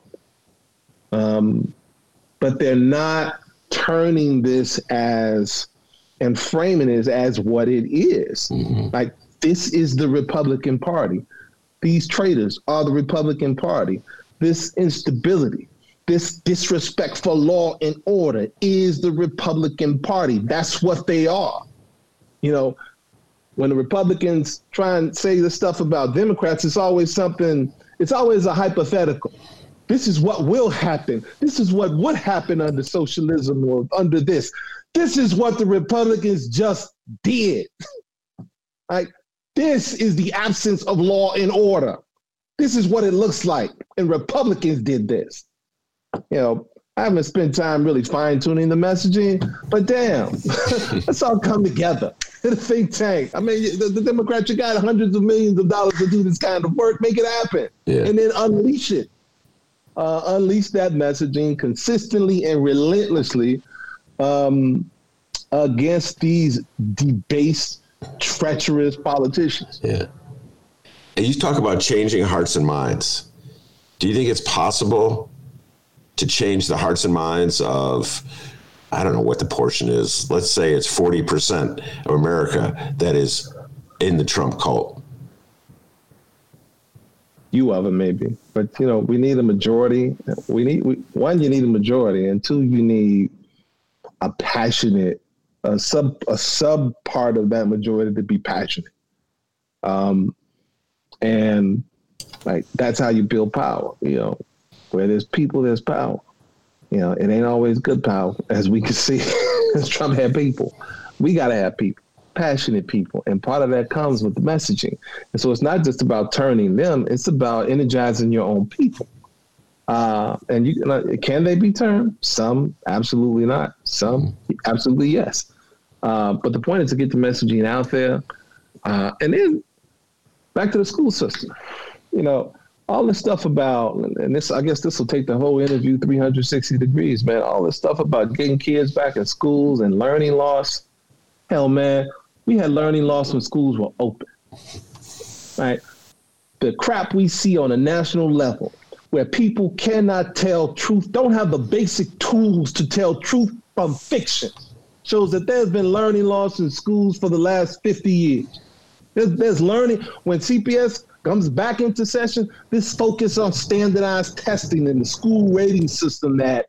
But they're not turning this as and framing it as what it is. Mm-hmm. Like, this is the Republican Party. These traitors are the Republican Party. This instability, this disrespect for law and order is the Republican Party. That's what they are. You know, when the Republicans try and say this stuff about Democrats, it's always a hypothetical. This is what will happen. This is what would happen under socialism or under this. This is what the Republicans just did. Like, this is the absence of law and order. This is what it looks like. And Republicans did this. You know, I haven't spent time really fine-tuning the messaging, but damn, let's all come together in a think tank. I mean, the Democrats, you got hundreds of millions of dollars to do this kind of work. Make it happen. Yeah. And then unleash it. Unleash that messaging consistently and relentlessly against these debased, treacherous politicians. Yeah. And you talk about changing hearts and minds. Do you think it's possible to change the hearts and minds of, I don't know what the portion is, let's say it's 40% of America that is in the Trump cult? Few of them maybe, but you know, we need a majority. One, you need a majority, and two, you need a passionate, a sub part of that majority to be passionate. And like, that's how you build power. You know, where there's people, there's power. You know, it ain't always good power, as we can see, as Trump had people. We got to have people, passionate people. And part of that comes with the messaging. And so it's not just about turning them, it's about energizing your own people. And can they be turned? Some, absolutely not. Some, absolutely yes. But the point is to get the messaging out there. And then back to the school system. All this stuff about, and I guess this will take the whole interview 360 degrees, man. All this stuff about getting kids back in schools and learning loss. Hell, man, we had learning loss when schools were open. Right? The crap we see on a national level, where people cannot tell truth, don't have the basic tools to tell truth from fiction, shows that there's been learning loss in schools for the last 50 years. There's learning. When CPS comes back into session, this focus on standardized testing in the school rating system that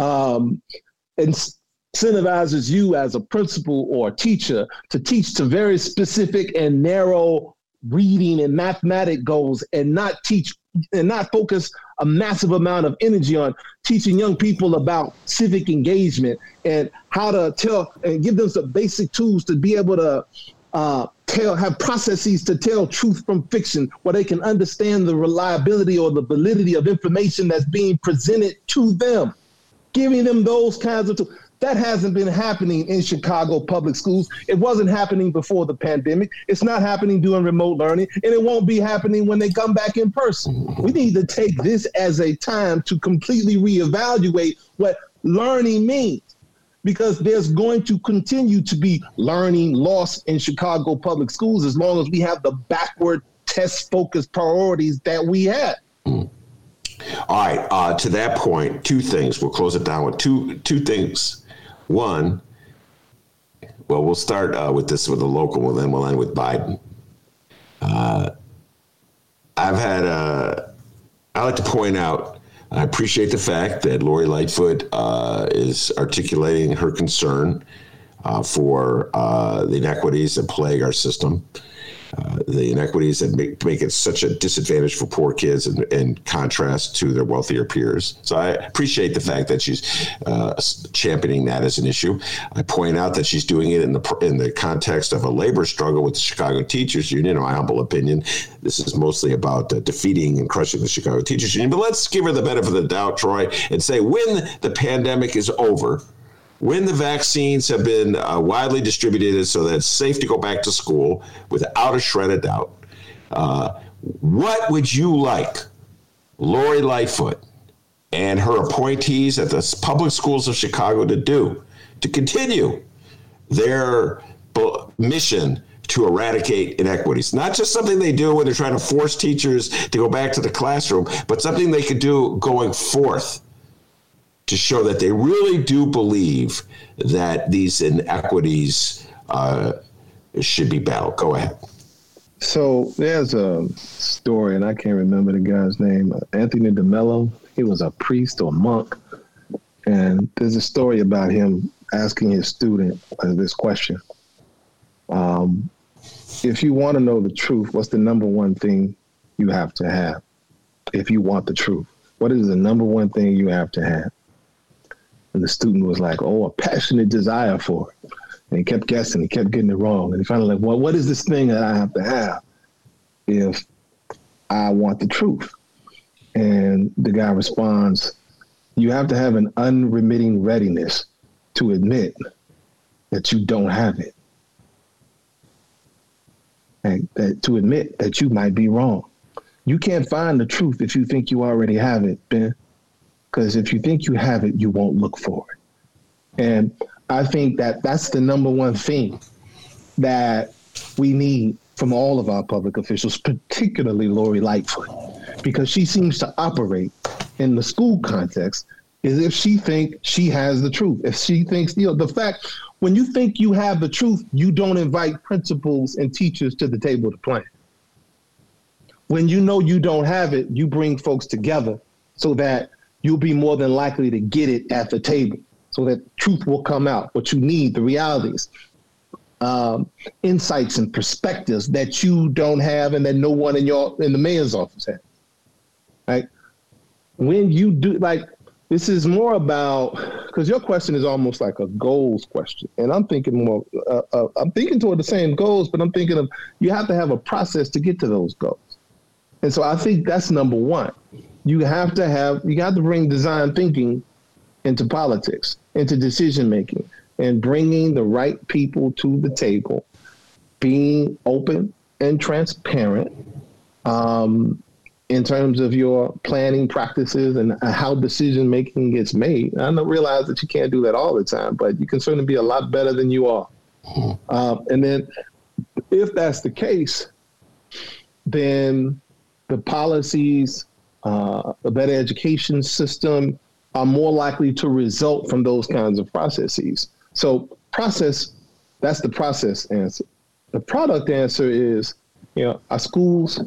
incentivizes you as a principal or a teacher to teach to very specific and narrow reading and mathematic goals, and not focus a massive amount of energy on teaching young people about civic engagement and how to tell and give them some basic tools to be able to have processes to tell truth from fiction, where they can understand the reliability or the validity of information that's being presented to them, giving them those kinds of tools. That hasn't been happening in Chicago public schools. It wasn't happening before the pandemic. It's not happening during remote learning, and it won't be happening when they come back in person. We need to take this as a time to completely reevaluate what learning means, because there's going to continue to be learning loss in Chicago public schools as long as we have the backward test-focused priorities that we had. All right. To that point, two things. We'll close it down with two things. One, well, we'll start with the local, and then we'll end with Biden. I like to point out, I appreciate the fact that Lori Lightfoot is articulating her concern for the inequities that plague our system, the inequities that make it such a disadvantage for poor kids in contrast to their wealthier peers. So I appreciate the fact that she's championing that as an issue. I point out that she's doing it in the context of a labor struggle with the Chicago Teachers Union. In my humble opinion, this is mostly about defeating and crushing the Chicago Teachers Union. But let's give her the benefit of the doubt, Troy, and say when the pandemic is over, when the vaccines have been widely distributed so that it's safe to go back to school without a shred of doubt, what would you like Lori Lightfoot and her appointees at the public schools of Chicago to do to continue their mission to eradicate inequities? Not just something they do when they're trying to force teachers to go back to the classroom, but something they could do going forth to show that they really do believe that these inequities should be battled. Go ahead. So there's a story, and I can't remember the guy's name, Anthony DeMello. He was a priest or monk. And there's a story about him asking his student this question. If you want to know the truth, what's the number one thing you have to have? If you want the truth, what is the number one thing you have to have? And the student was like, a passionate desire for it. And he kept guessing. He kept getting it wrong. And he finally like, well, what is this thing that I have to have if I want the truth? And the guy responds, you have to have an unremitting readiness to admit that you don't have it. And to admit that you might be wrong. You can't find the truth if you think you already have it, Ben. Because if you think you have it, you won't look for it. And I think that that's the number one thing that we need from all of our public officials, particularly Lori Lightfoot, because she seems to operate in the school context as if she thinks she has the truth. If she thinks, the fact, when you think you have the truth, you don't invite principals and teachers to the table to plan. When you know you don't have it, you bring folks together so that you'll be more than likely to get it at the table, so that truth will come out, what you need, the realities, insights and perspectives that you don't have and that no one in the mayor's office has. Right? When you do, this is more about, because your question is almost like a goals question, and I'm thinking more. I'm thinking toward the same goals, but I'm thinking of you have to have a process to get to those goals, and so I think that's number one. You have to bring design thinking into politics, into decision making, and bringing the right people to the table, being open and transparent in terms of your planning practices and how decision making gets made. I don't realize that you can't do that all the time, but you can certainly be a lot better than you are. And then if that's the case, then the policies, a better education system are more likely to result from those kinds of processes. So process, that's the process answer. The product answer is, our schools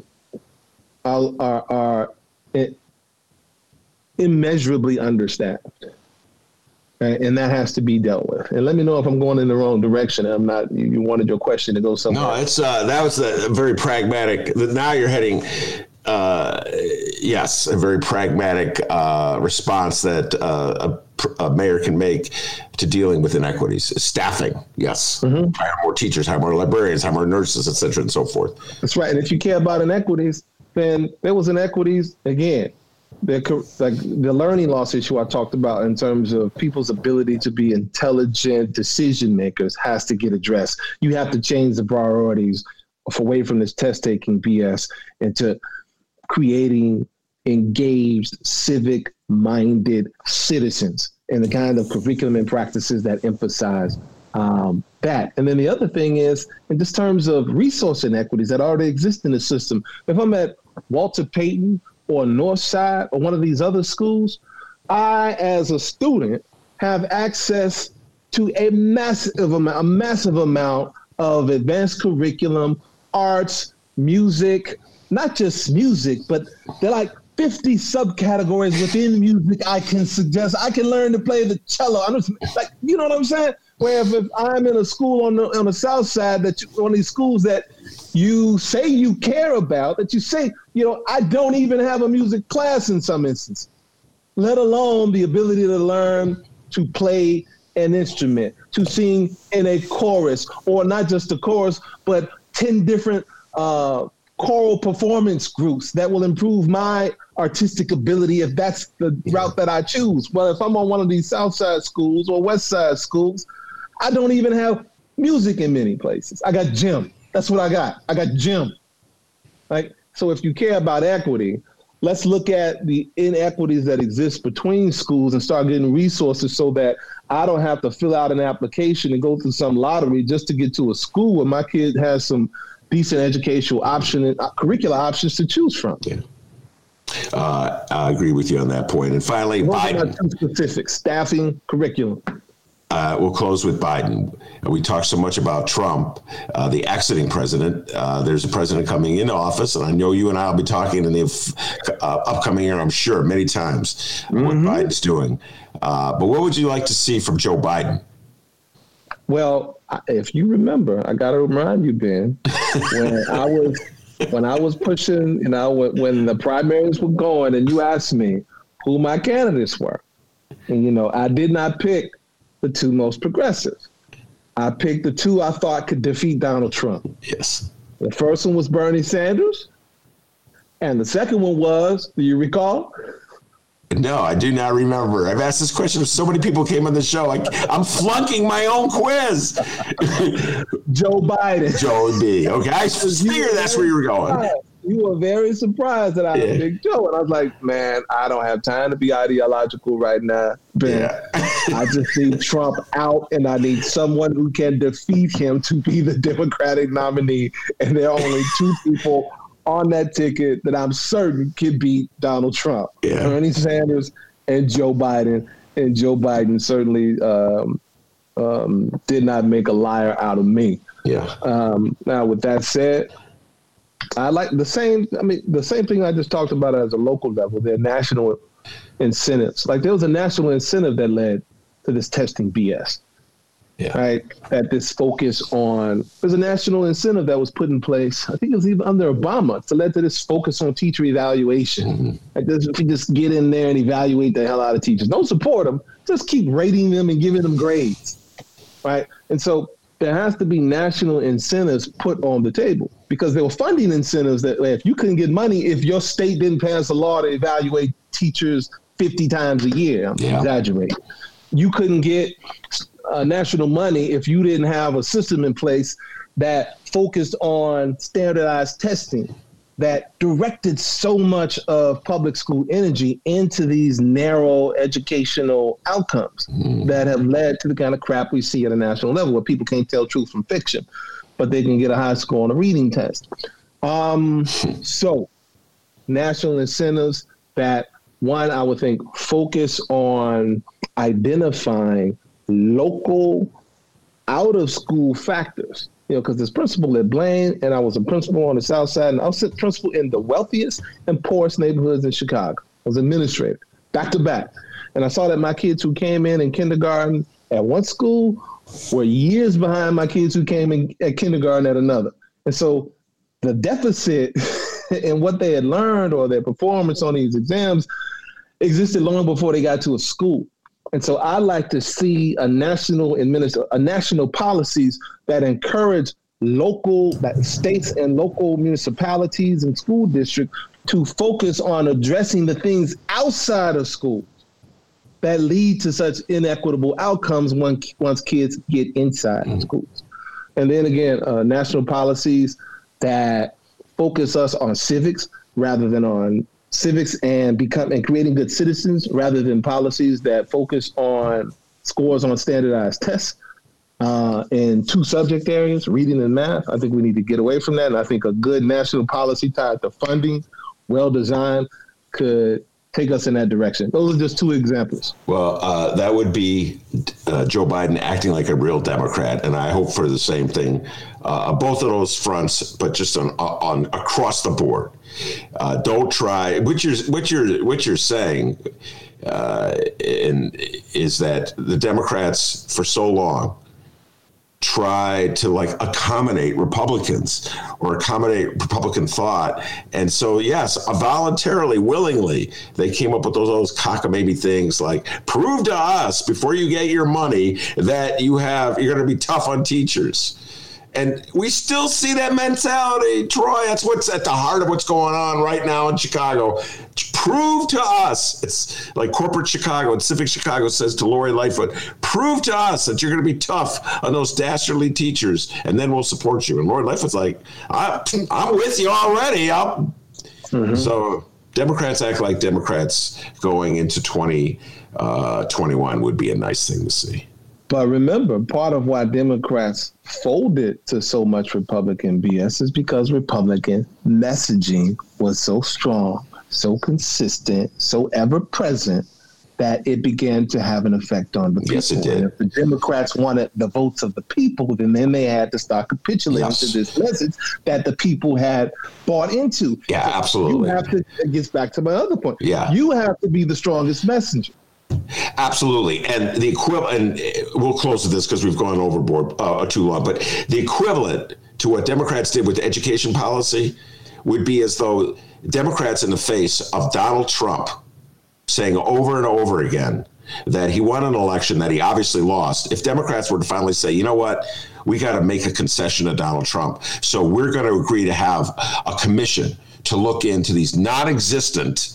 are immeasurably understaffed. Right? And that has to be dealt with. And let me know if I'm going in the wrong direction. I'm not. You wanted your question to go somewhere. No, it's that was a very pragmatic. Now you're heading. Yes, a very pragmatic response that a mayor can make to dealing with inequities. Staffing, yes. Mm-hmm. Hire more teachers, hire more librarians, hire more nurses, et cetera, and so forth. That's right. And if you care about inequities, then there was inequities, again, like the learning loss issue I talked about in terms of people's ability to be intelligent decision makers has to get addressed. You have to change the priorities away from this test-taking BS into creating engaged, civic-minded citizens and the kind of curriculum and practices that emphasize that. And then the other thing is, in just terms of resource inequities that already exist in the system, if I'm at Walter Payton or Northside or one of these other schools, I, as a student, have access to a massive amount of advanced curriculum, arts, music, not just music, but they're like 50 subcategories within music I can suggest. I can learn to play the cello. I'm just like, you know what I'm saying? Where if I'm in a school on the South Side, one of these schools that you say you care about, that you say, I don't even have a music class in some instances, let alone the ability to learn to play an instrument, to sing in a chorus, or not just a chorus, but 10 different choral performance groups that will improve my artistic ability if that's the route that I choose. But if I'm on one of these South Side schools or West Side schools, I don't even have music in many places. I got gym. That's what I got. I got gym. Like, so if you care about equity, let's look at the inequities that exist between schools and start getting resources so that I don't have to fill out an application and go through some lottery just to get to a school where my kid has some decent educational option and curricular options to choose from. Yeah. I agree with you on that point. And finally, Biden. Specific staffing, curriculum. We'll close with Biden. We talked so much about Trump, the exiting president. There's a president coming into office, and I know you and I will be talking in the upcoming year, I'm sure, many times, what Biden's doing. But what would you like to see from Joe Biden? Well, if you remember, I got to remind you, Ben, when I was pushing, when the primaries were going, and you asked me who my candidates were, and I did not pick the two most progressive. I picked the two I thought could defeat Donald Trump. Yes. The first one was Bernie Sanders, and the second one was, do you recall? No, I do not remember. I've asked this question. So many people came on the show. I'm flunking my own quiz. Joe Biden. Joe B. Okay, I figured that's where you were going. You were very surprised that I picked Joe. And I was like, man, I don't have time to be ideological right now, Ben. Yeah. I just need Trump out, and I need someone who can defeat him to be the Democratic nominee. And there are only two people on that ticket that I'm certain could beat Donald Trump. Yeah. Bernie Sanders and Joe Biden. And Joe Biden certainly did not make a liar out of me. Yeah. Now, with that said, I like the same thing I just talked about as a local level. There are national incentives. Like there was a national incentive that led to this testing BS. right? That this focus on, there's a national incentive that was put in place, I think it was even under Obama, to let this focus on teacher evaluation. Like this, if you just get in there and evaluate the hell out of teachers, don't support them, just keep rating them and giving them grades, right? And so there has to be national incentives put on the table, because there were funding incentives that if you couldn't get money, if your state didn't pass a law to evaluate teachers 50 times a year, I'm exaggerating, you couldn't get national money if you didn't have a system in place that focused on standardized testing, that directed so much of public school energy into these narrow educational outcomes that have led to the kind of crap we see at a national level, where people can't tell truth from fiction, but they can get a high score on a reading test. So national incentives that, one, I would think focus on identifying local out-of-school factors, because there's principal at Blaine, and I was a principal on the South Side, and I was a principal in the wealthiest and poorest neighborhoods in Chicago. I was administrator, back to back. And I saw that my kids who came in kindergarten at one school were years behind my kids who came in at kindergarten at another. And so the deficit in what they had learned or their performance on these exams existed long before they got to a school. And so I like to see a national policies that encourage states and local municipalities and school districts to focus on addressing the things outside of school that lead to such inequitable outcomes once kids get inside of schools. And then again, national policies that focus us on civics rather than on civics and creating good citizens, rather than policies that focus on scores on standardized tests in two subject areas, reading and math. I think we need to get away from that. And I think a good national policy tied to funding, well designed, could take us in that direction. Those are just two examples. Well, that would be Joe Biden acting like a real Democrat, and I hope for the same thing, both of those fronts, but just on across the board. Don't try. What you're saying, is that the Democrats for so long tried to accommodate Republicans or accommodate Republican thought. And so, yes, voluntarily, willingly, they came up with those cockamamie things like, prove to us before you get your money that you're going to be tough on teachers. And we still see that mentality, Troy. That's what's at the heart of what's going on right now in Chicago. Prove to us, it's like corporate Chicago and civic Chicago says to Lori Lightfoot, prove to us that you're going to be tough on those dastardly teachers, and then we'll support you. And Lori Lightfoot's like, I'm with you already. So Democrats act like Democrats going into 2021 would be a nice thing to see. But remember, part of why Democrats folded to so much Republican BS is because Republican messaging was so strong, so consistent, so ever present, that it began to have an effect on the people. Yes, it did. And if the Democrats wanted the votes of the people, then they had to start capitulating to this message that the people had bought into. Yeah, absolutely. It gets back to my other point. Yeah. You have to be the strongest messenger. Absolutely. And the equivalent, and we'll close with this because we've gone overboard too long, but the equivalent to what Democrats did with education policy would be as though Democrats in the face of Donald Trump saying over and over again that he won an election that he obviously lost. If Democrats were to finally say, you know what, we got to make a concession to Donald Trump. So we're going to agree to have a commission to look into these non-existent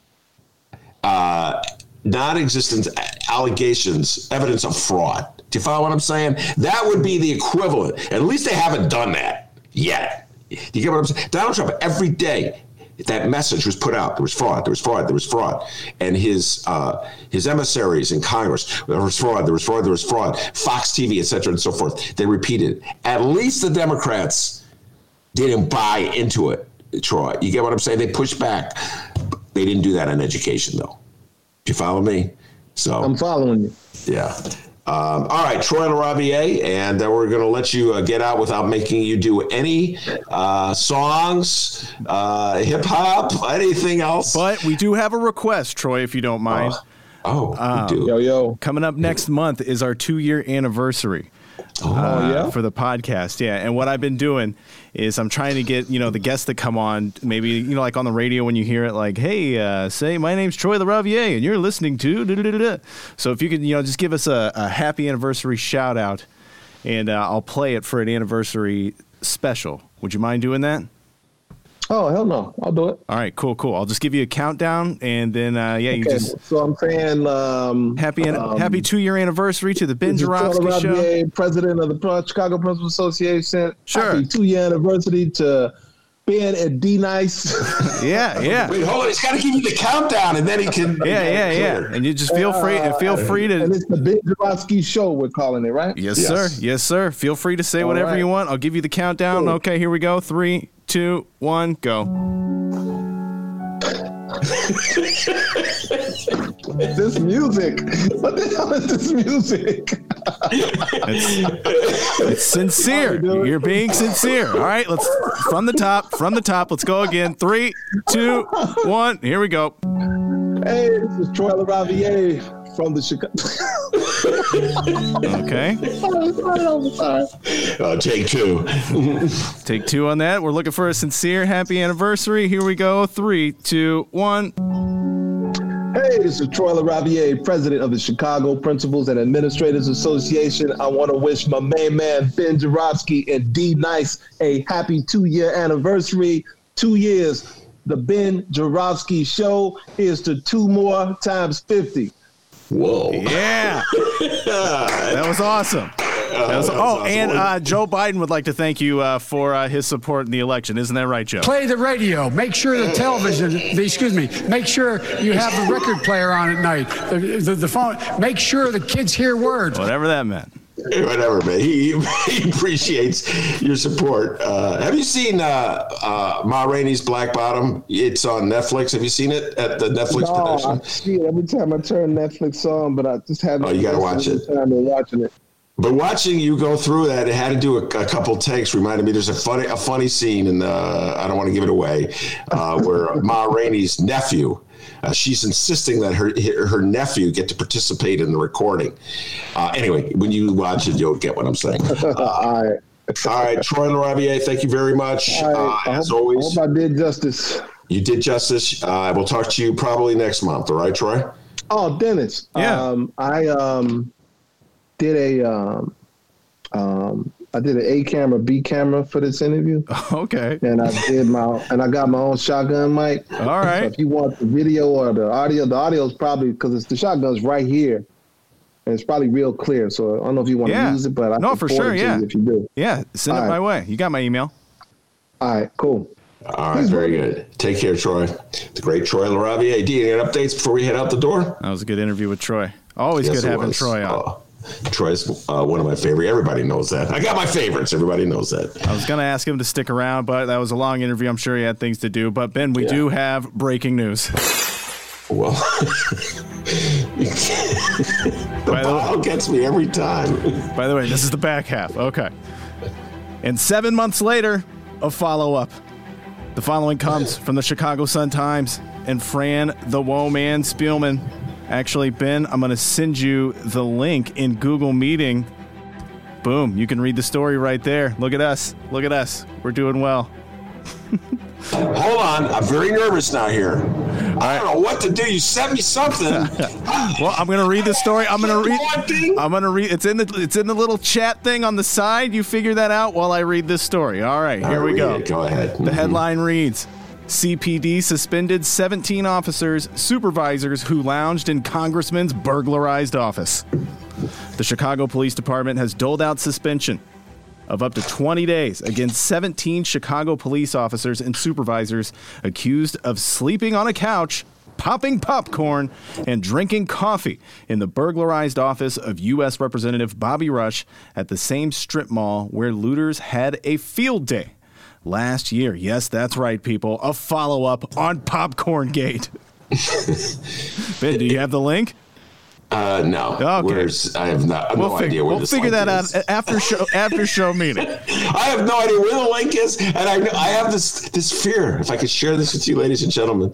allegations, evidence of fraud. Do you follow what I'm saying? That would be the equivalent. At least they haven't done that yet. Do you get what I'm saying? Donald Trump, every day, that message was put out. There was fraud. There was fraud. There was fraud. And his emissaries in Congress, there was fraud. There was fraud. There was fraud. Fox TV, et cetera, and so forth. They repeated. At least the Democrats didn't buy into it, Troy. You get what I'm saying? They pushed back. They didn't do that on education, though. Do you follow me? So I'm following you. Yeah. All right, Troy LaRaviere, and we're going to let you get out without making you do any songs, hip hop, anything else. But we do have a request, Troy, if you don't mind. Oh, we do. Yo. Coming up next month is our 2-year anniversary. For the podcast. Yeah. And what I've been doing is I'm trying to get, the guests that come on, maybe, like on the radio when you hear it, like, hey, say, my name's Troy LaRaviere and you're listening to da-da-da-da. So if you could, just give us a happy anniversary shout out and I'll play it for an anniversary special. Would you mind doing that? Oh, hell no. I'll do it. All right, cool. I'll just give you a countdown, and then, you just... So I'm saying... happy 2-year anniversary to the Ben Joravsky Show. President of the Chicago Principal Association. Sure. Happy 2-year anniversary to Ben and D Nice. Yeah. Wait, hold on. He's got to give you the countdown, and then he can... Yeah. And you just feel free to... And it's the Ben Joravsky Show, we're calling it, right? Yes, sir. Feel free to say whatever you want. I'll give you the countdown. Cool. Okay, here we go. 3, 2, 1, go. This music. What the hell is this music? It's sincere. You're being sincere. All right, let's from the top. Let's go again. 3, 2, 1. Here we go. Hey, this is Troy LaRaviere from the Chicago. Okay. Take 2. Take 2 on that. We're looking for a sincere happy anniversary. Here we go. 3, 2, 1. Hey, this is Troy LaRaviere, president of the Chicago Principals and Administrators Association. I want to wish my main man, Ben Joravsky and D Nice, a happy 2-year anniversary. 2 years. The Ben Joravsky Show is to 2 more times 50. Whoa. Yeah. That was awesome. And Joe Biden would like to thank you for his support in the election. Isn't that right, Joe? Play the radio. Make sure the television, make sure you have the record player on at night. The phone. Make sure the kids hear words. Whatever that meant. Whatever, man. He appreciates your support. Have you seen Ma Rainey's Black Bottom? It's on Netflix. Have you seen it at the Netflix production? I see it every time I turn Netflix on, but I just haven't. Oh, you got to watch it. Time watching it. But watching you go through that, it had to do a couple takes. Reminded me, there's a funny scene, and I don't want to give it away, where Ma Rainey's nephew. She's insisting that her nephew get to participate in the recording. Anyway, when you watch it, you'll get what I'm saying. All right, Troy LaRaviere, thank you very much. As always, I hope I did justice. You did justice. We'll talk to you probably next month. All right, Troy? Oh, Dennis. Yeah. I did an A camera, B camera for this interview. Okay. And I got my own shotgun mic. All right. So if you want the video or the audio is probably, because the shotgun's right here. And it's probably real clear. So I don't know if you want to use it, but I for sure. Yeah. If you do. Yeah. Send it my way. You got my email. All right, cool. All right, very good. Take care, Troy. The great Troy LaRaviere. Do you have any updates before we head out the door? That was a good interview with Troy. Always good having Troy on. Troy's one of my favorite. Everybody knows that. I got my favorites. Everybody knows that. I was going to ask him to stick around, but that was a long interview. I'm sure he had things to do. But, Ben, we do have breaking news. Well, the bottle gets me every time. By the way, this is the back half. Okay. And 7 months later, a follow-up. The following comes from the Chicago Sun-Times and Fran the Woe Man Spielman. Actually, Ben, I'm going to send you the link in Google Meeting. Boom. You can read the story right there. Look at us. We're doing well. Hold on. I'm very nervous now here. I don't know what to do. You sent me something. Well, I'm going to read the story. I'm going to read. It's in the little chat thing on the side. You figure that out while I read this story. All right, here we go. Go ahead. The headline reads, CPD suspended 17 officers, supervisors who lounged in congressman's burglarized office. The Chicago Police Department has doled out suspension of up to 20 days against 17 Chicago police officers and supervisors accused of sleeping on a couch, popping popcorn, and drinking coffee in the burglarized office of U.S. Representative Bobby Rush at the same strip mall where looters had a field day last year. Yes, that's right, people. A follow-up on Popcorn Gate. Ben, do you have the link? No. Okay. I have no idea where this link is. We'll figure that out after show meeting. I have no idea where the link is, and I have this fear. If I could share this with you, ladies and gentlemen,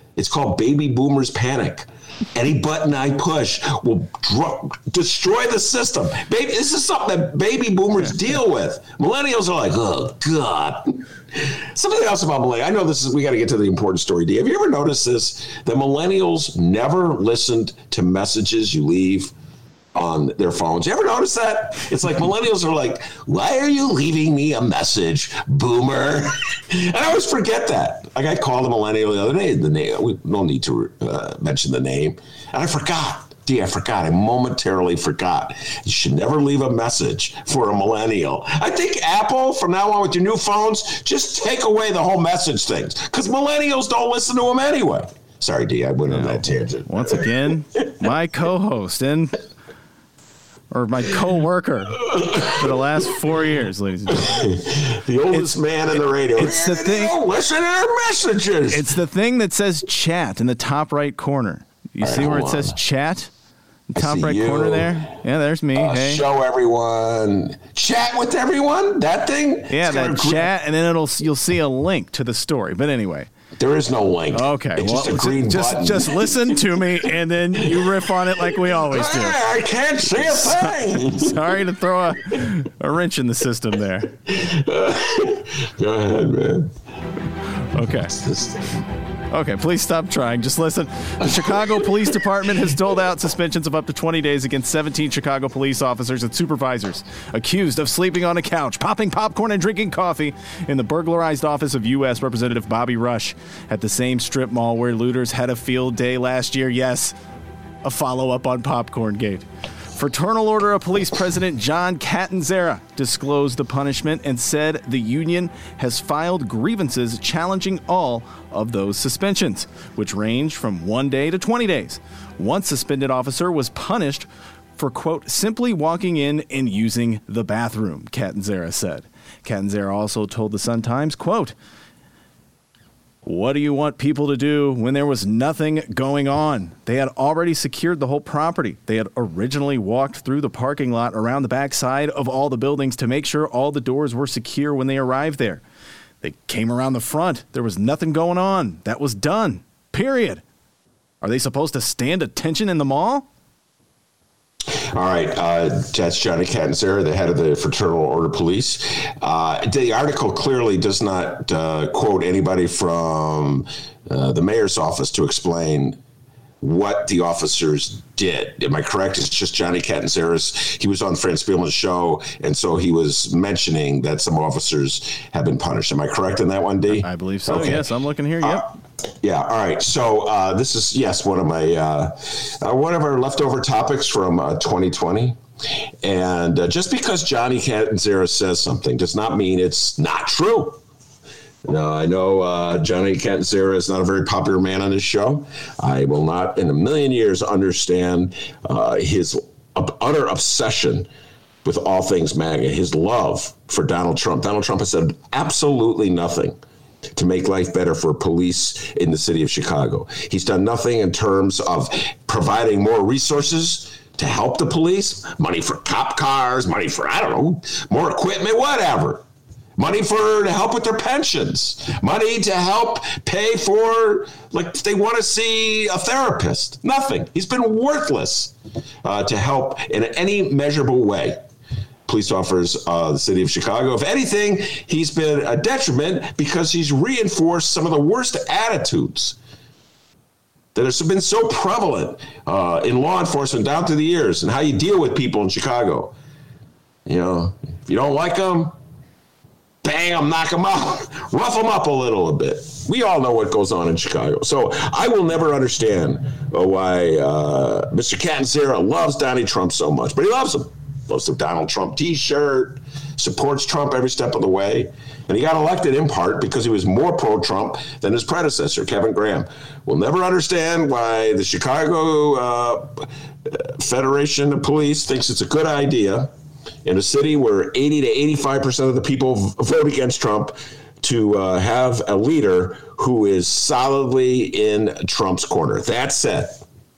It's called baby boomers panic. Any button I push will destroy the system. Baby, this is something that baby boomers deal with. Millennials are like, oh, God. Something else about millennials. I know we got to get to the important story, D. Have you ever noticed this? That millennials never listened to messages you leave on their phones. You ever notice that? It's like millennials are like, why are you leaving me a message, boomer? And I always forget that. Like I called a millennial the other day. We don't need to mention the name. And I forgot. I forgot. I momentarily forgot. You should never leave a message for a millennial. I think Apple, from now on with your new phones, just take away the whole message things. Because millennials don't listen to them anyway. Sorry, D, I went on that tangent. Once again, my co-host or my co-worker for the last 4 years, ladies and gentlemen. The oldest man in the radio. It's the thing. Listen to their messages. It's the thing that says chat in the top right corner. You see where it says chat? The top right corner there? Yeah, there's me. Hey. Show everyone. Chat with everyone? That thing? Yeah, that chat, and then you'll see a link to the story. But anyway. There is no link. Okay, it's just a green button. Just listen to me, and then you riff on it like we always do. I can't see a thing. Sorry to throw a wrench in the system there. Go ahead, man. Okay. Okay, please stop trying. Just listen. The Chicago Police Department has doled out suspensions of up to 20 days against 17 Chicago police officers and supervisors accused of sleeping on a couch, popping popcorn, and drinking coffee in the burglarized office of U.S. Representative Bobby Rush at the same strip mall where looters had a field day last year. Yes, a follow-up on Popcorn Gate. Fraternal Order of Police President John Catanzara disclosed the punishment and said the union has filed grievances challenging all of those suspensions, which range from 1 day to 20 days. One suspended officer was punished for, quote, simply walking in and using the bathroom, Catanzara said. Catanzara also told the Sun-Times, quote, what do you want people to do when there was nothing going on? They had already secured the whole property. They had originally walked through the parking lot around the backside of all the buildings to make sure all the doors were secure when they arrived there. They came around the front. There was nothing going on. That was done. Period. Are they supposed to stand attention in the mall? All right, that's Johnny Catanzara, the head of the Fraternal Order Police. The article clearly does not quote anybody from the mayor's office to explain what the officers did. Am I correct? It's just Johnny Catanzara's. He was on Fran Spielman's show, and so he was mentioning that some officers have been punished. Am I correct in that one, D? I believe so. Okay. Yes, I'm looking here. Yep. Yeah. All right. So this is, yes, one of our leftover topics from 2020. And just because Johnny Catanzara says something does not mean it's not true. Now, I know Johnny Catanzara is not a very popular man on this show. I will not in a million years understand his utter obsession with all things MAGA, his love for Donald Trump. Donald Trump has said absolutely nothing to make life better for police in the city of Chicago. He's done nothing in terms of providing more resources to help the police, money for cop cars, money for, I don't know, more equipment, whatever. Money to help with their pensions, money to help pay for, like, they want to see a therapist. Nothing. He's been worthless to help in any measurable way police officers, the city of Chicago. If anything, he's been a detriment because he's reinforced some of the worst attitudes that have been so prevalent in law enforcement down through the years and how you deal with people in Chicago. You know, if you don't like them, bang them, knock them out, rough them up a little bit. We all know what goes on in Chicago. So I will never understand why Mr. Catanzara loves Donnie Trump so much, but he loves him. Loves the Donald Trump T-shirt, supports Trump every step of the way. And he got elected in part because he was more pro-Trump than his predecessor, Kevin Graham. We'll never understand why the Chicago Federation of Police thinks it's a good idea in a city where 80 to 85% of the people vote against Trump to have a leader who is solidly in Trump's corner. That said,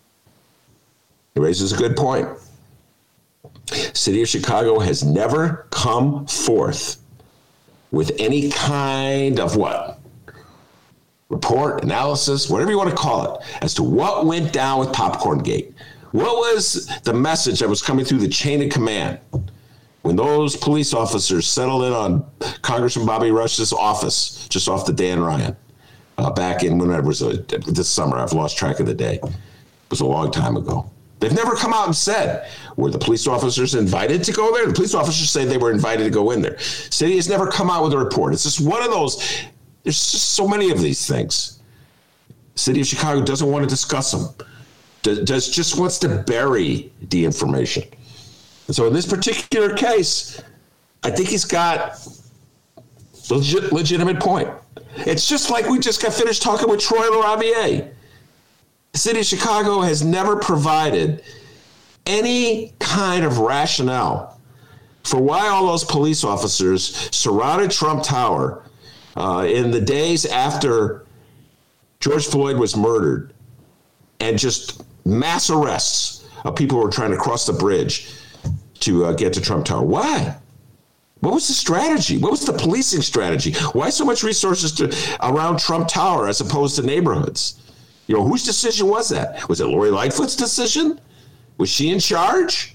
he raises a good point. City of Chicago has never come forth with any kind of what? report, analysis, whatever you want to call it, as to what went down with Popcorn Gate. What was the message that was coming through the chain of command when those police officers settled in on Congressman Bobby Rush's office just off the Dan Ryan back in whenever it was this summer? I've lost track of the day. It was a long time ago. They've never come out and said, were the police officers invited to go there? The police officers say they were invited to go in there. City has never come out with a report. It's just one of those. There's just so many of these things. City of Chicago doesn't want to discuss them. Just wants to bury the information. And so in this particular case, I think he's got a legitimate point. It's just like we just got finished talking with Troy LaRaviere. The City of Chicago has never provided any kind of rationale for why all those police officers surrounded Trump Tower in the days after George Floyd was murdered, and just mass arrests of people who were trying to cross the bridge to get to Trump Tower. Why? What was the strategy? What was the policing strategy? Why so much resources around Trump Tower as opposed to neighborhoods? You know, whose decision was that? Was it Lori Lightfoot's decision? Was she in charge?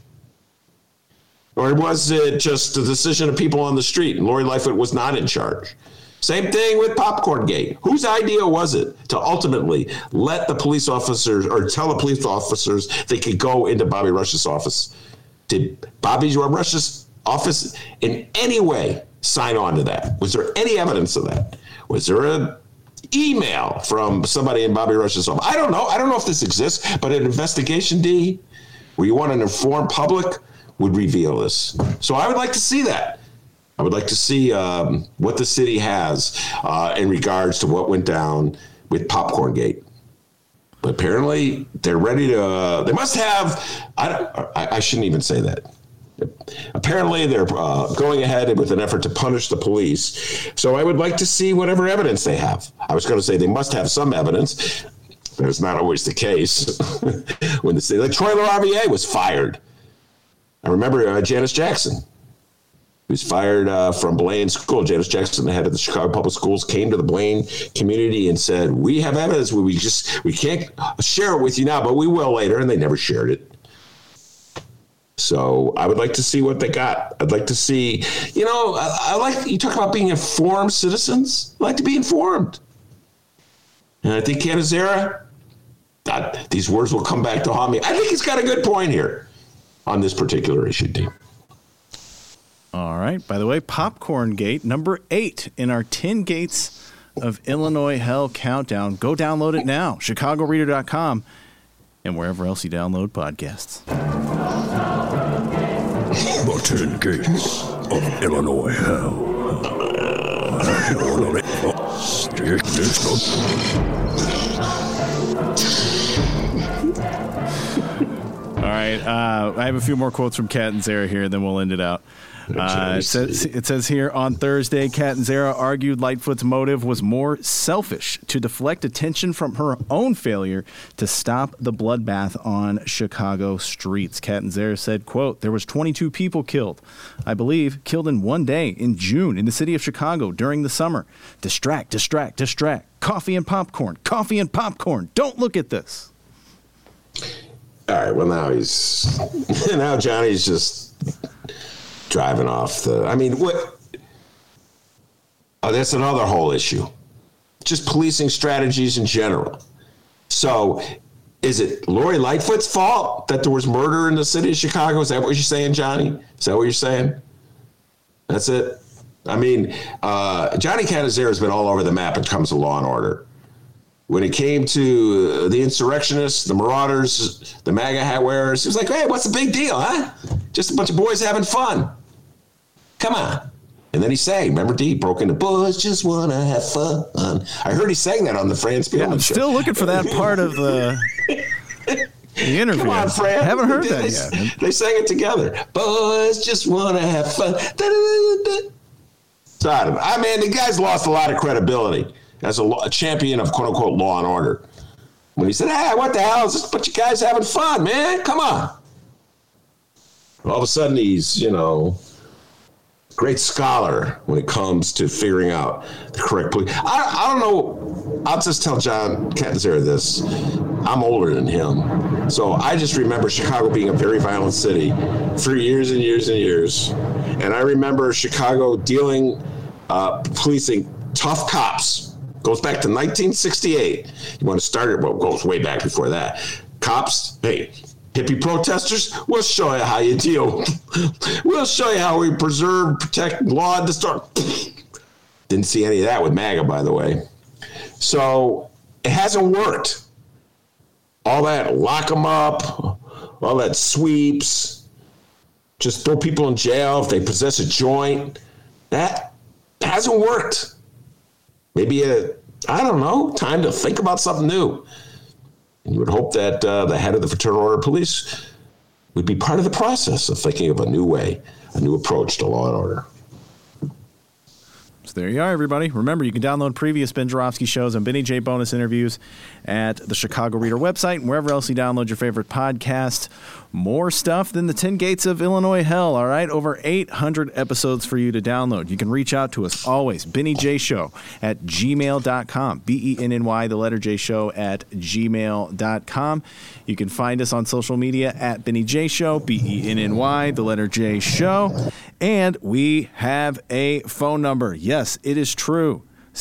Or was it just the decision of people on the street and Lori Lightfoot was not in charge? Same thing with Popcorn Gate. Whose idea was it to ultimately let the police officers or tell the police officers they could go into Bobby Rush's office? Did Bobby Rush's office in any way sign on to that? Was there any evidence of that? Was there an email from somebody in Bobby Rush's office? I don't know. I don't know if this exists, but an investigation, D, where you want an informed public, would reveal this. So I would like to see that. I would like to see what the city has in regards to what went down with Popcorn Gate. But apparently they're ready to, they must have, I shouldn't even say that. Apparently they're going ahead with an effort to punish the police. So I would like to see whatever evidence they have. I was going to say they must have some evidence. That's not always the case. When the city, like Troy LaRaviere was fired. I remember Janice Jackson, who's fired from Blaine School. Janice Jackson, the head of the Chicago Public Schools, came to the Blaine community and said, we have evidence. We can't share it with you now, but we will later. And they never shared it. So I would like to see what they got. I'd like to see, I like, you talk about being informed citizens. I like to be informed. And I think Cannizzaro, these words will come back to haunt me. I think he's got a good point here on this particular issue, Dean. All right. By the way, Popcorn Gate, number 8 in our 10 Gates of Illinois Hell countdown. Go download it now. ChicagoReader.com and wherever else you download podcasts. The 10 Gates of Illinois Hell. All right. I have a few more quotes from Catanzara here, then we'll end it out. It says here, on Thursday, Catanzara argued Lightfoot's motive was more selfish, to deflect attention from her own failure to stop the bloodbath on Chicago streets. Catanzara said, quote, there was 22 people killed, I believe, killed in one day in June in the city of Chicago during the summer. Distract, distract, distract. Coffee and popcorn. Coffee and popcorn. Don't look at this. All right, well, now Johnny's just driving off that's another whole issue. Just policing strategies in general. So is it Lori Lightfoot's fault that there was murder in the city of Chicago? Is that what you're saying, Johnny? Is that what you're saying? That's it? Johnny Catanzara has been all over the map when it comes to law and order. When it came to the insurrectionists, the marauders, the MAGA hat wearers, he was like, hey, what's the big deal, huh? Just a bunch of boys having fun. Come on. And then he sang, remember D, broke into boys just want to have fun. I heard he sang that on the Fran Spielman I'm show. Still looking for that part of the interview. Come on, Fran. I haven't heard that yet. They sang it together. Boys just want to have fun. So the guy's lost a lot of credibility as a champion of quote-unquote law and order. When he said, hey, what the hell? Is this a bunch of guys having fun, man? Come on. All of a sudden, he's, great scholar when it comes to figuring out the correct police. I don't know I'll just tell John Catanzaro this. I'm older than him. So I just remember Chicago being a very violent city for years and years and years. And I remember Chicago policing tough cops. Goes back to 1968. You want to start it? Well, it goes way back before that. Cops, hey, hippie protesters, we'll show you how you deal. We'll show you how we preserve, protect law and the Didn't see any of that with MAGA, by the way. So it hasn't worked. All that lock them up, all that sweeps, just throw people in jail if they possess a joint. That hasn't worked. Maybe I don't know, time to think about something new. And you would hope that the head of the Fraternal Order of Police would be part of the process of thinking of a new way, a new approach to law and order. So there you are, everybody. Remember, you can download previous Ben Joravsky shows and Benny J bonus interviews at the Chicago Reader website and wherever else you download your favorite podcast. More stuff than the 10 Gates of Illinois Hell, all right? Over 800 episodes for you to download. You can reach out to us always, BennyJShow at gmail.com, BENNY, the letter J Show at gmail.com. You can find us on social media at BennyJShow, BENNY, the letter J Show. And we have a phone number. Yes, it is true.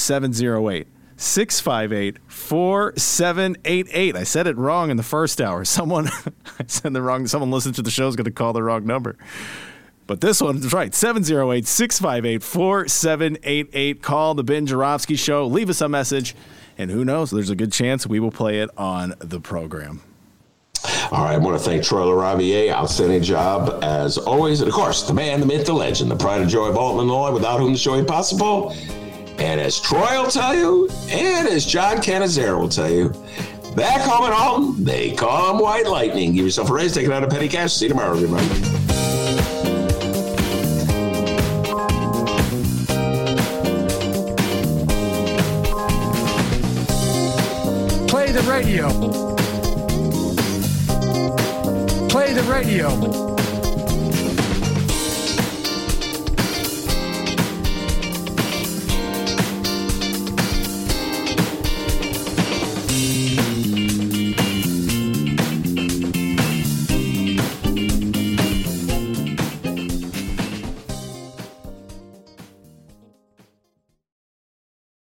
708-658-4788. I said it wrong in the first hour. Someone listened to the show is going to call the wrong number. But this one is right. 708-658-4788. Call the Ben Joravsky Show. Leave us a message. And who knows, there's a good chance we will play it on the program. All right, I want to thank Troy LaRaviere. Outstanding job, as always. And, of course, the man, the myth, the legend, the pride and joy of Alton, Illinois, without whom the show ain't possible. And as Troy will tell you, and as John Catanzaro will tell you, back home in Alton, they call him White Lightning. Give yourself a raise, take it out of petty cash. See you tomorrow, everybody. Play the radio. Play the radio.